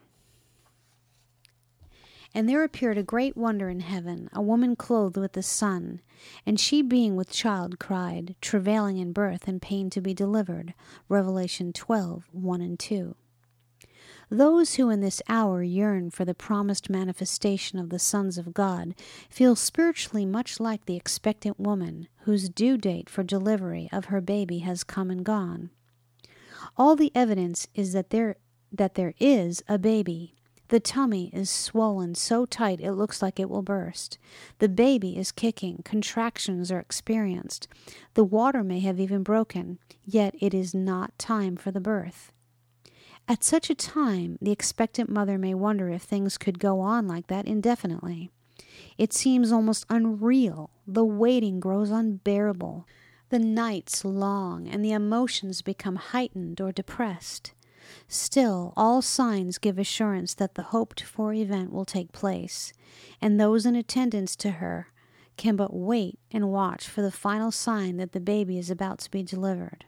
And there appeared a great wonder in heaven, a woman clothed with the sun, and she being with child cried, travailing in birth and pain to be delivered. Revelation 12:1-2. Those who in this hour yearn for the promised manifestation of the sons of God feel spiritually much like the expectant woman whose due date for delivery of her baby has come and gone. All the evidence is that there is a baby. The tummy is swollen so tight it looks like it will burst. The baby is kicking. Contractions are experienced. The water may have even broken, yet it is not time for the birth. At such a time, the expectant mother may wonder if things could go on like that indefinitely. It seems almost unreal. The waiting grows unbearable. The nights long, and the emotions become heightened or depressed. Still, all signs give assurance that the hoped-for event will take place, and those in attendance to her can but wait and watch for the final sign that the baby is about to be delivered.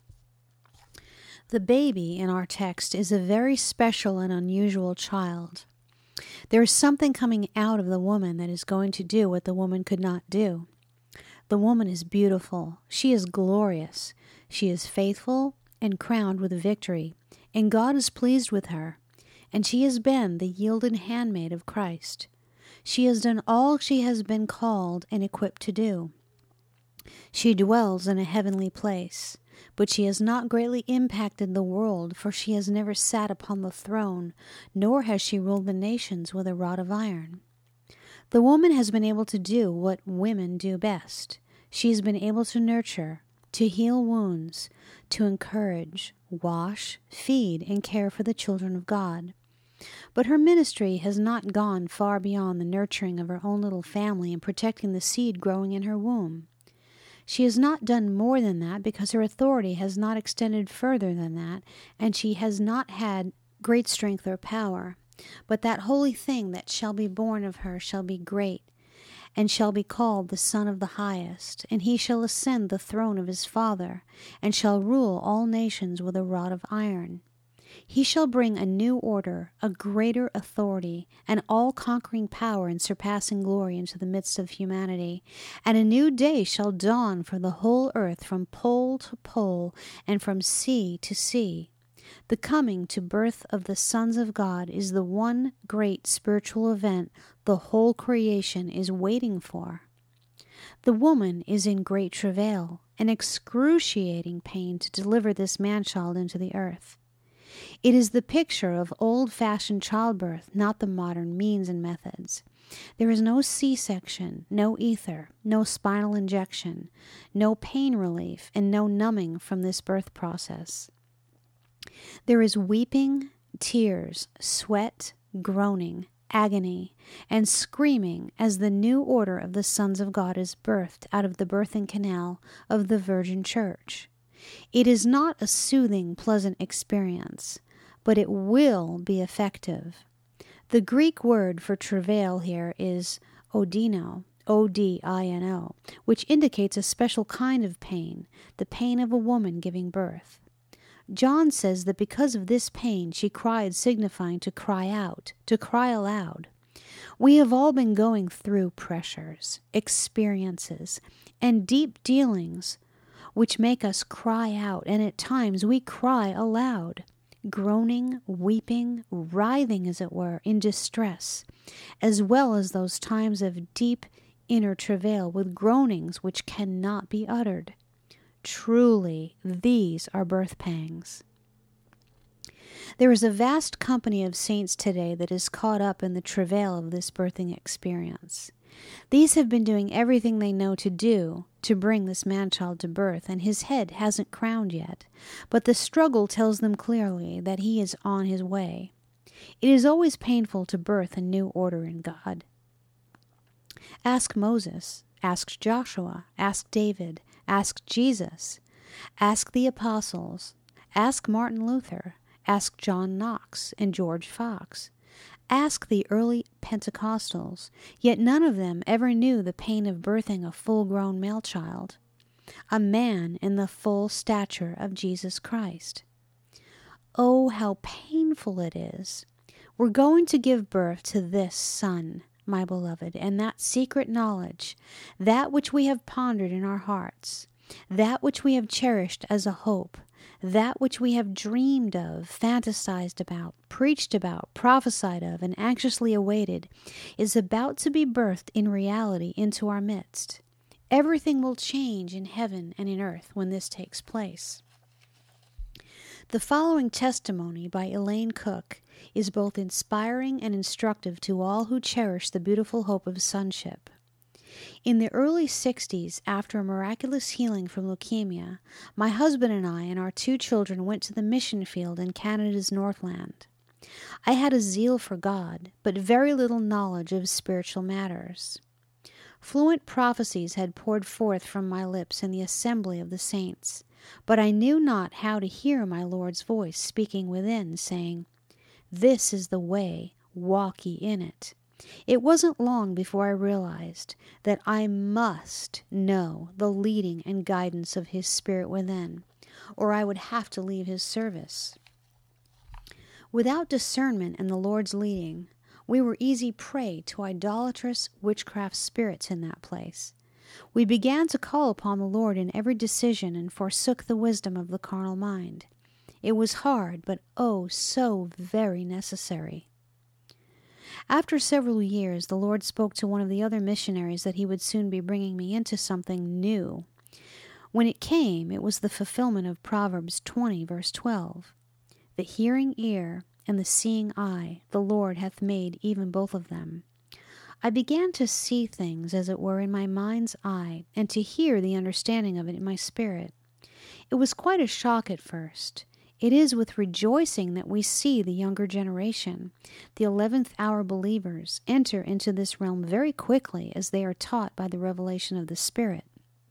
The baby in our text is a very special and unusual child. There is something coming out of the woman that is going to do what the woman could not do. The woman is beautiful. She is glorious. She is faithful and crowned with victory, and God is pleased with her, and she has been the yielded handmaid of Christ. She has done all she has been called and equipped to do. She dwells in a heavenly place, but she has not greatly impacted the world, for she has never sat upon the throne, nor has she ruled the nations with a rod of iron. The woman has been able to do what women do best. She has been able to nurture, to heal wounds, to encourage, wash, feed, and care for the children of God. But her ministry has not gone far beyond the nurturing of her own little family and protecting the seed growing in her womb. She has not done more than that because her authority has not extended further than that, and she has not had great strength or power. But that holy thing that shall be born of her shall be great, and shall be called the Son of the Highest, and he shall ascend the throne of his Father, and shall rule all nations with a rod of iron. He shall bring a new order, a greater authority, an all-conquering power and surpassing glory into the midst of humanity. And a new day shall dawn for the whole earth from pole to pole and from sea to sea. The coming to birth of the sons of God is the one great spiritual event the whole creation is waiting for. The woman is in great travail, an excruciating pain to deliver this man-child into the earth. It is the picture of old-fashioned childbirth, not the modern means and methods. There is no C-section, no ether, no spinal injection, no pain relief, and no numbing from this birth process. There is weeping, tears, sweat, groaning, agony, and screaming as the new order of the sons of God is birthed out of the birthing canal of the Virgin Church. It is not a soothing, pleasant experience, but it will be effective. The Greek word for travail here is odino, O-D-I-N-O, which indicates a special kind of pain, the pain of a woman giving birth. John says that because of this pain she cried, signifying to cry out, to cry aloud. We have all been going through pressures, experiences, and deep dealings which make us cry out, and at times we cry aloud, groaning, weeping, writhing, as it were, in distress, as well as those times of deep inner travail with groanings which cannot be uttered. Truly, these are birth pangs. There is a vast company of saints today that is caught up in the travail of this birthing experience. These have been doing everything they know to do to bring this man-child to birth, and his head hasn't crowned yet, but the struggle tells them clearly that he is on his way. It is always painful to birth a new order in God. Ask Moses, ask Joshua, ask David, ask Jesus, ask the apostles, ask Martin Luther, ask John Knox and George Fox. Ask the early Pentecostals, yet none of them ever knew the pain of birthing a full-grown male child, a man in the full stature of Jesus Christ. Oh, how painful it is. We're going to give birth to this son, my beloved, and that secret knowledge, that which we have pondered in our hearts, that which we have cherished as a hope, that which we have dreamed of, fantasized about, preached about, prophesied of, and anxiously awaited, is about to be birthed in reality into our midst. Everything will change in heaven and in earth when this takes place. The following testimony by Elaine Cook is both inspiring and instructive to all who cherish the beautiful hope of sonship. In the early 60s, after a miraculous healing from leukemia, my husband and I and our 2 children went to the mission field in Canada's Northland. I had a zeal for God, but very little knowledge of spiritual matters. Fluent prophecies had poured forth from my lips in the assembly of the saints, but I knew not how to hear my Lord's voice speaking within, saying, "This is the way, walk ye in it." It wasn't long before I realized that I must know the leading and guidance of His Spirit within, or I would have to leave His service. Without discernment and the Lord's leading, we were easy prey to idolatrous witchcraft spirits in that place. We began to call upon the Lord in every decision and forsook the wisdom of the carnal mind. It was hard, but oh, so very necessary. After several years, the Lord spoke to one of the other missionaries that He would soon be bringing me into something new. When it came, it was the fulfillment of Proverbs 20, verse 12. The hearing ear and the seeing eye, the Lord hath made even both of them. I began to see things, as it were, in my mind's eye, and to hear the understanding of it in my spirit. It was quite a shock at first. It is with rejoicing that we see the younger generation, the 11th hour believers, enter into this realm very quickly as they are taught by the revelation of the Spirit.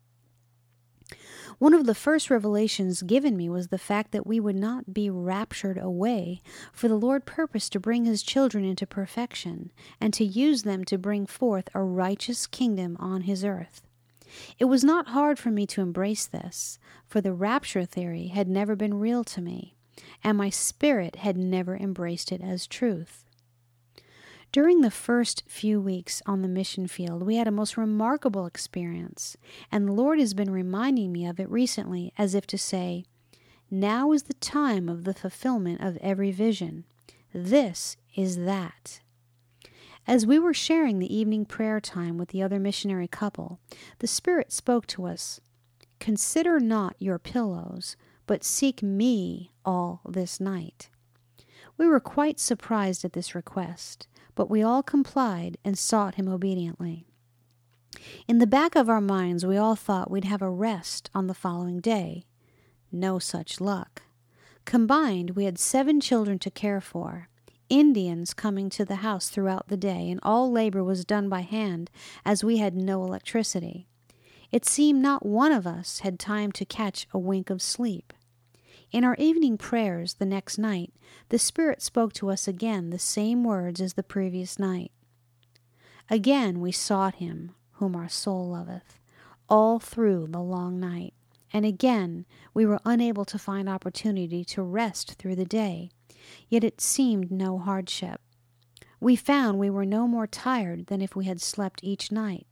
One of the first revelations given me was the fact that we would not be raptured away, for the Lord purposed to bring His children into perfection, and to use them to bring forth a righteous kingdom on His earth. It was not hard for me to embrace this, for the rapture theory had never been real to me, and my spirit had never embraced it as truth. During the first few weeks on the mission field, we had a most remarkable experience, and the Lord has been reminding me of it recently, as if to say, "Now is the time of the fulfillment of every vision. This is that." As we were sharing the evening prayer time with the other missionary couple, the Spirit spoke to us, "Consider not your pillows, but seek me all this night." We were quite surprised at this request, but we all complied and sought Him obediently. In the back of our minds, we all thought we'd have a rest on the following day. No such luck. Combined, we had 7 children to care for, Indians coming to the house throughout the day, and all labor was done by hand, as we had no electricity. It seemed not one of us had time to catch a wink of sleep. In our evening prayers the next night, the Spirit spoke to us again the same words as the previous night. Again we sought Him, whom our soul loveth, all through the long night, and again we were unable to find opportunity to rest through the day, yet it seemed no hardship. We found we were no more tired than if we had slept each night.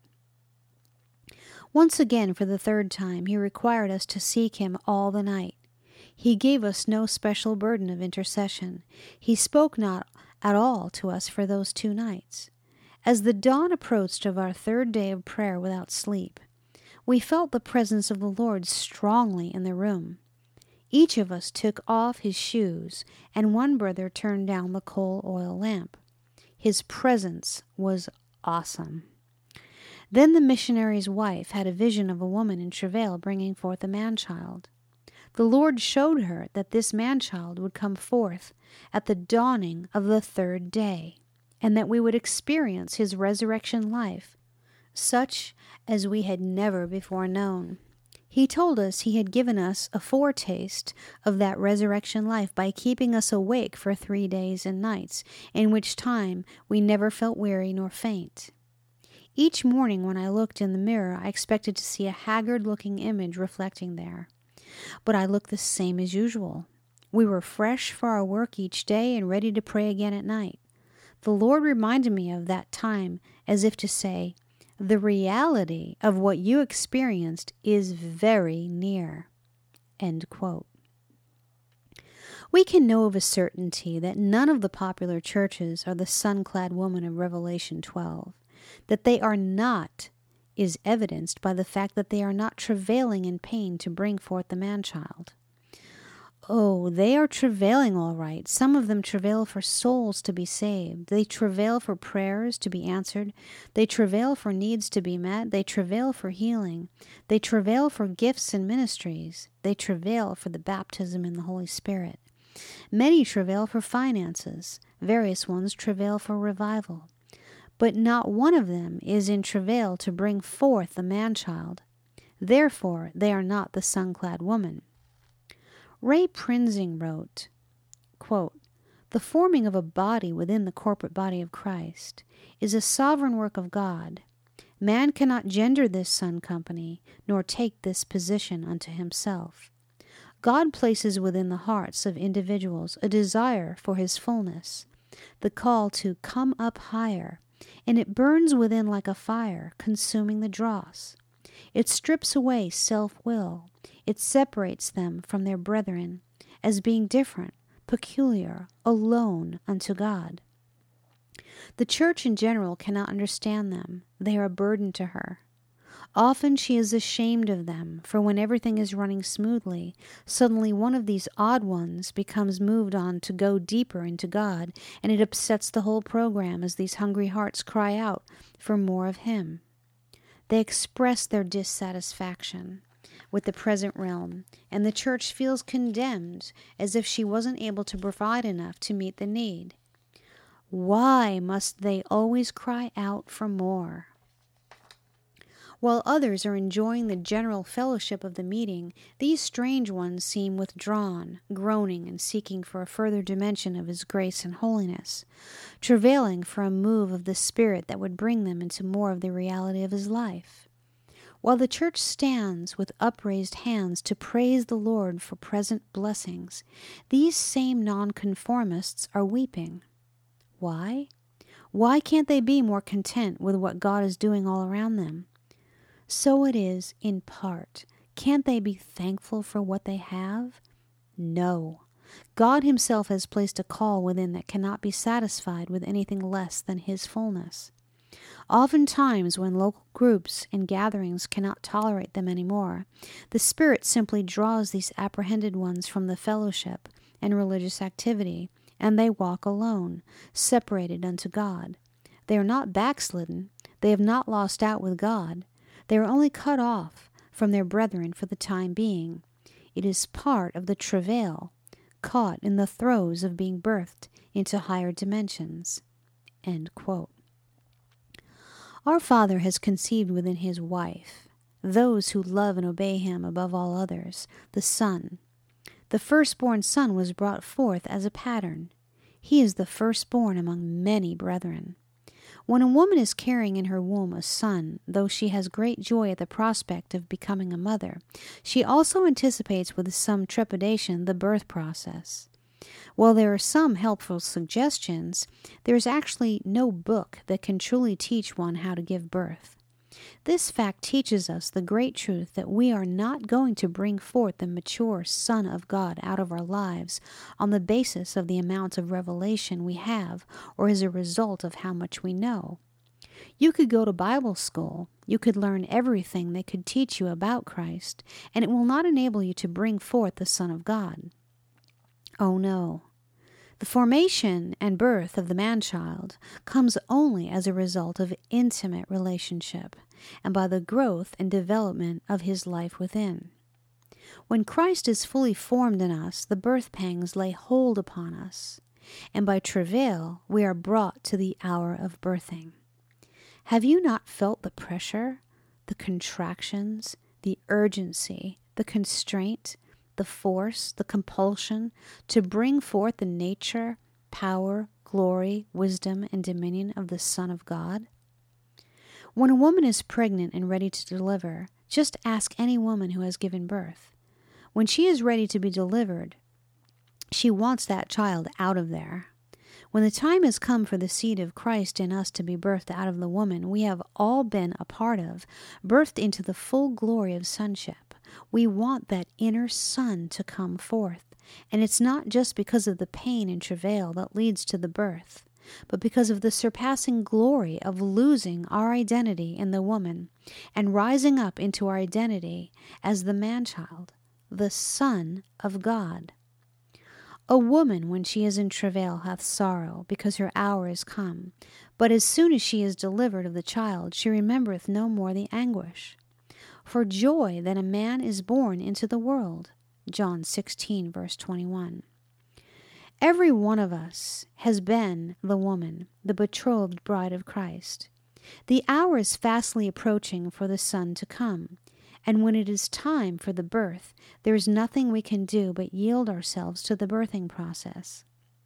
Once again, for the 3rd time, He required us to seek Him all the night. He gave us no special burden of intercession. He spoke not at all to us for those 2 nights. As the dawn approached of our 3rd day of prayer without sleep, we felt the presence of the Lord strongly in the room. Each of us took off his shoes, and one brother turned down the coal oil lamp. His presence was awesome. Then the missionary's wife had a vision of a woman in travail bringing forth a man-child. The Lord showed her that this man-child would come forth at the dawning of the 3rd day, and that we would experience His resurrection life, such as we had never before known. He told us He had given us a foretaste of that resurrection life by keeping us awake for 3 days and nights, in which time we never felt weary nor faint. Each morning when I looked in the mirror, I expected to see a haggard-looking image reflecting there. But I looked the same as usual. We were fresh for our work each day and ready to pray again at night. The Lord reminded me of that time as if to say, "The reality of what you experienced is very near." End quote. We can know of a certainty that none of the popular churches are the sun-clad woman of Revelation 12. That they are not is evidenced by the fact that they are not travailing in pain to bring forth the man-child. Oh, they are travailing all right. Some of them travail for souls to be saved. They travail for prayers to be answered. They travail for needs to be met. They travail for healing. They travail for gifts and ministries. They travail for the baptism in the Holy Spirit. Many travail for finances, various ones travail for revival. But not one of them is in travail to bring forth the man-child. Therefore they are not the sun-clad woman. Ray Prinzing wrote, quote, "The forming of a body within the corporate body of Christ is a sovereign work of God. Man cannot gender this sun company, nor take this position unto himself. God places within the hearts of individuals a desire for his fullness, the call to come up higher, and it burns within like a fire, consuming the dross. It strips away self-will. It separates them from their brethren, as being different, peculiar, alone unto God. The church in general cannot understand them. They are a burden to her. Often she is ashamed of them, for when everything is running smoothly, suddenly one of these odd ones becomes moved on to go deeper into God, and it upsets the whole program as these hungry hearts cry out for more of Him. They express their dissatisfaction with the present realm, and the church feels condemned as if she wasn't able to provide enough to meet the need. Why must they always cry out for more? While others are enjoying the general fellowship of the meeting, these strange ones seem withdrawn, groaning and seeking for a further dimension of His grace and holiness, travailing for a move of the Spirit that would bring them into more of the reality of His life. While the church stands with upraised hands to praise the Lord for present blessings, these same nonconformists are weeping. Why? Why can't they be more content with what God is doing all around them? So it is in part. Can't they be thankful for what they have? No. God Himself has placed a call within that cannot be satisfied with anything less than His fullness. Oftentimes, when local groups and gatherings cannot tolerate them anymore, the Spirit simply draws these apprehended ones from the fellowship and religious activity, and they walk alone, separated unto God. They are not backslidden. They have not lost out with God. They are only cut off from their brethren for the time being. It is part of the travail, caught in the throes of being birthed into higher dimensions." End quote. Our Father has conceived within His wife those who love and obey Him above all others, the Son. The firstborn Son was brought forth as a pattern. He is the firstborn among many brethren. When a woman is carrying in her womb a son, though she has great joy at the prospect of becoming a mother, she also anticipates with some trepidation the birth process. While there are some helpful suggestions, there is actually no book that can truly teach one how to give birth. This fact teaches us the great truth that we are not going to bring forth the mature Son of God out of our lives on the basis of the amount of revelation we have or as a result of how much we know. You could go to Bible school, you could learn everything they could teach you about Christ, and it will not enable you to bring forth the Son of God. Oh no. The formation and birth of the man-child comes only as a result of intimate relationship and by the growth and development of his life within. When Christ is fully formed in us, the birth pangs lay hold upon us, and by travail we are brought to the hour of birthing. Have you not felt the pressure, the contractions, the urgency, the constraint, the force, the compulsion to bring forth the nature, power, glory, wisdom, and dominion of the Son of God? When a woman is pregnant and ready to deliver, just ask any woman who has given birth. When she is ready to be delivered, she wants that child out of there. When the time has come for the seed of Christ in us to be birthed out of the woman we have all been a part of, birthed into the full glory of sonship, we want that inner son to come forth. And it's not just because of the pain and travail that leads to the birth, but because of the surpassing glory of losing our identity in the woman and rising up into our identity as the man-child, the Son of God. A woman, when she is in travail, hath sorrow, because her hour is come. But as soon as she is delivered of the child, she remembereth no more the anguish. For joy that a man is born into the world. John 16, verse 21. Every one of us has been the woman, the betrothed bride of Christ. The hour is fastly approaching for the Son to come, and when it is time for the birth, there is nothing we can do but yield ourselves to the birthing process.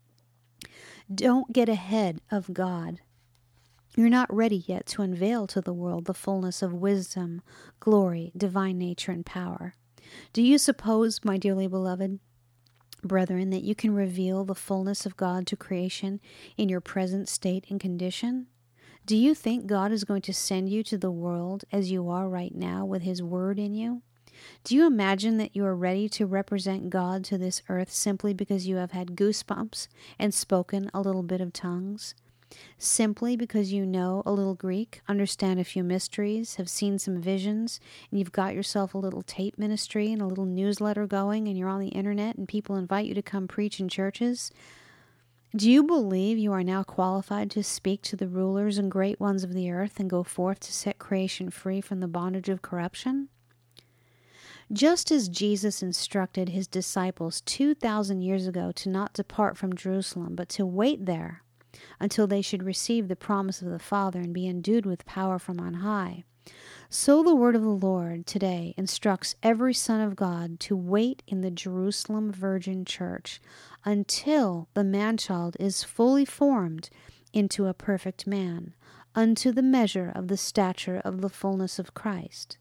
Don't get ahead of God. You're not ready yet to unveil to the world the fullness of wisdom, glory, divine nature, and power. Do you suppose, my dearly beloved brethren, that you can reveal the fullness of God to creation in your present state and condition? Do you think God is going to send you to the world as you are right now with His Word in you? Do you imagine that you are ready to represent God to this earth simply because you have had goosebumps and spoken a little bit of tongues? Simply because you know a little Greek, understand a few mysteries, have seen some visions, and you've got yourself a little tape ministry and a little newsletter going, and you're on the internet and people invite you to come preach in churches? Do you believe you are now qualified to speak to the rulers and great ones of the earth and go forth to set creation free from the bondage of corruption? Just as Jesus instructed His disciples 2,000 years ago to not depart from Jerusalem, but to wait there until they should receive the promise of the Father and be endued with power from on high, so the word of the Lord today instructs every son of God to wait in the Jerusalem Virgin Church until the man-child is fully formed into a perfect man, unto the measure of the stature of the fullness of Christ.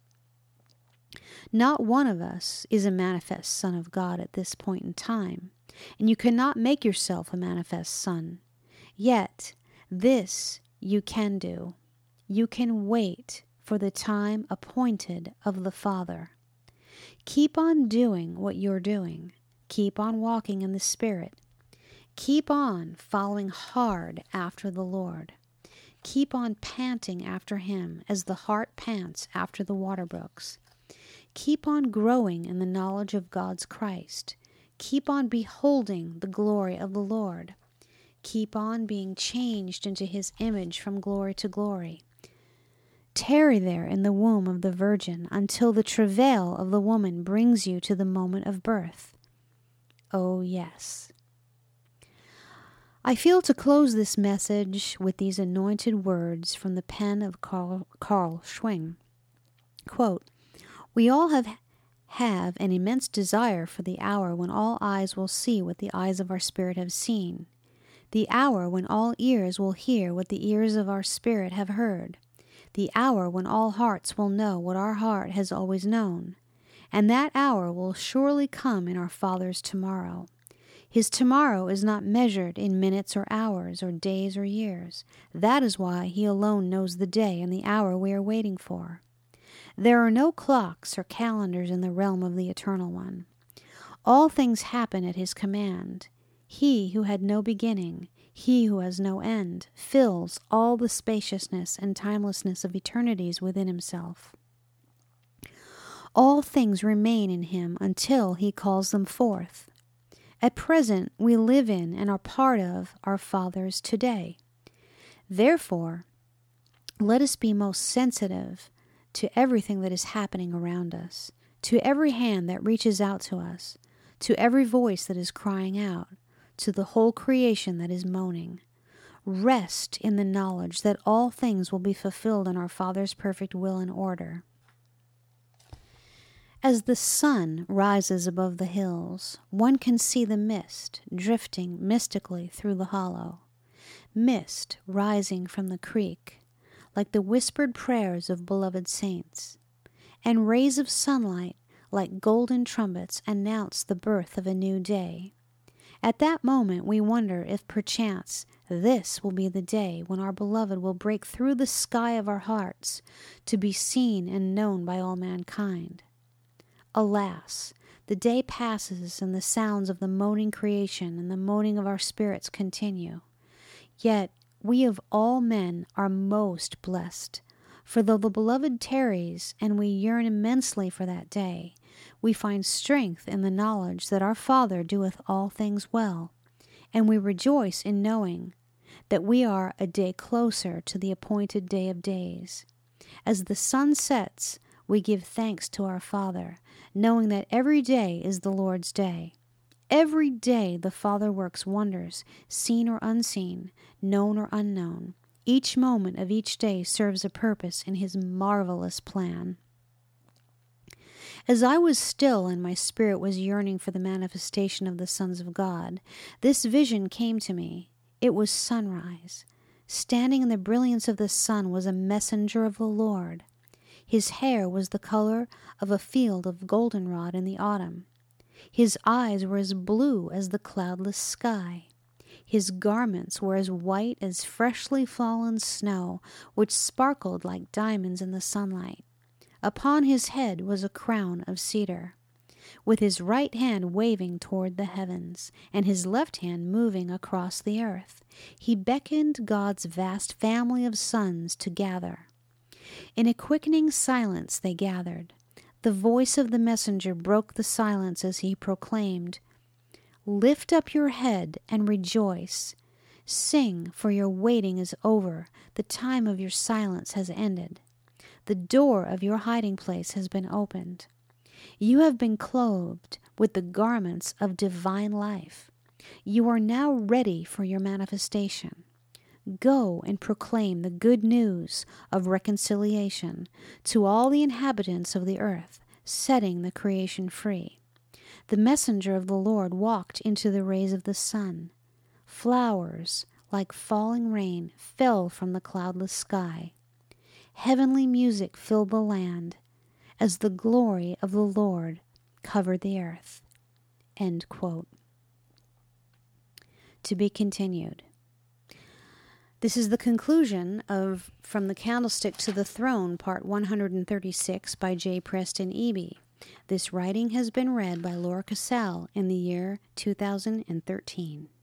Not one of us is a manifest son of God at this point in time, and you cannot make yourself a manifest son. Yet, this you can do. You can wait for the time appointed of the Father. Keep on doing what you're doing. Keep on walking in the Spirit. Keep on following hard after the Lord. Keep on panting after Him as the hart pants after the water brooks. Keep on growing in the knowledge of God's Christ. Keep on beholding the glory of the Lord. Keep on being changed into His image from glory to glory. Tarry there in the womb of the Virgin until the travail of the woman brings you to the moment of birth. Oh, yes. I feel to close this message with these anointed words from the pen of Karl Schwing. Quote, "We all have an immense desire for the hour when all eyes will see what the eyes of our spirit have seen, the hour when all ears will hear what the ears of our spirit have heard, the hour when all hearts will know what our heart has always known. And that hour will surely come in our Father's tomorrow. His tomorrow is not measured in minutes or hours or days or years. That is why He alone knows the day and the hour we are waiting for. There are no clocks or calendars in the realm of the Eternal One. All things happen at His command. He who had no beginning, He who has no end, fills all the spaciousness and timelessness of eternities within Himself. All things remain in Him until He calls them forth. At present, we live in and are part of our Father's today. Therefore, let us be most sensitive to everything that is happening around us, to every hand that reaches out to us, to every voice that is crying out, to the whole creation that is moaning. Rest in the knowledge that all things will be fulfilled in our Father's perfect will and order. As the sun rises above the hills, one can see the mist drifting mystically through the hollow, mist rising from the creek, like the whispered prayers of beloved saints, and rays of sunlight like golden trumpets announce the birth of a new day. At that moment we wonder if perchance this will be the day when our beloved will break through the sky of our hearts to be seen and known by all mankind. Alas, the day passes and the sounds of the moaning creation and the moaning of our spirits continue. Yet we of all men are most blessed, for though the beloved tarries and we yearn immensely for that day, we find strength in the knowledge that our Father doeth all things well, and we rejoice in knowing that we are a day closer to the appointed day of days. As the sun sets, we give thanks to our Father, knowing that every day is the Lord's day. Every day the Father works wonders, seen or unseen, known or unknown. Each moment of each day serves a purpose in his marvelous plan. As I was still and my spirit was yearning for the manifestation of the sons of God, this vision came to me. It was sunrise. Standing in the brilliance of the sun was a messenger of the Lord. His hair was the color of a field of goldenrod in the autumn. His eyes were as blue as the cloudless sky. His garments were as white as freshly fallen snow, which sparkled like diamonds in the sunlight. Upon his head was a crown of cedar, with his right hand waving toward the heavens, and his left hand moving across the earth. He beckoned God's vast family of sons to gather. In a quickening silence they gathered. The voice of the messenger broke the silence as he proclaimed, "Lift up your head and rejoice. Sing, for your waiting is over. The time of your silence has ended. The door of your hiding place has been opened. You have been clothed with the garments of divine life. You are now ready for your manifestation. Go and proclaim the good news of reconciliation to all the inhabitants of the earth, setting the creation free." The messenger of the Lord walked into the rays of the sun. Flowers, like falling rain, fell from the cloudless sky. Heavenly music filled the land as the glory of the Lord covered the earth. End quote. To be continued. This is the conclusion of From the Candlestick to the Throne, Part 136 by J. Preston Eby. This writing has been read by Laura Cassell in the year 2013.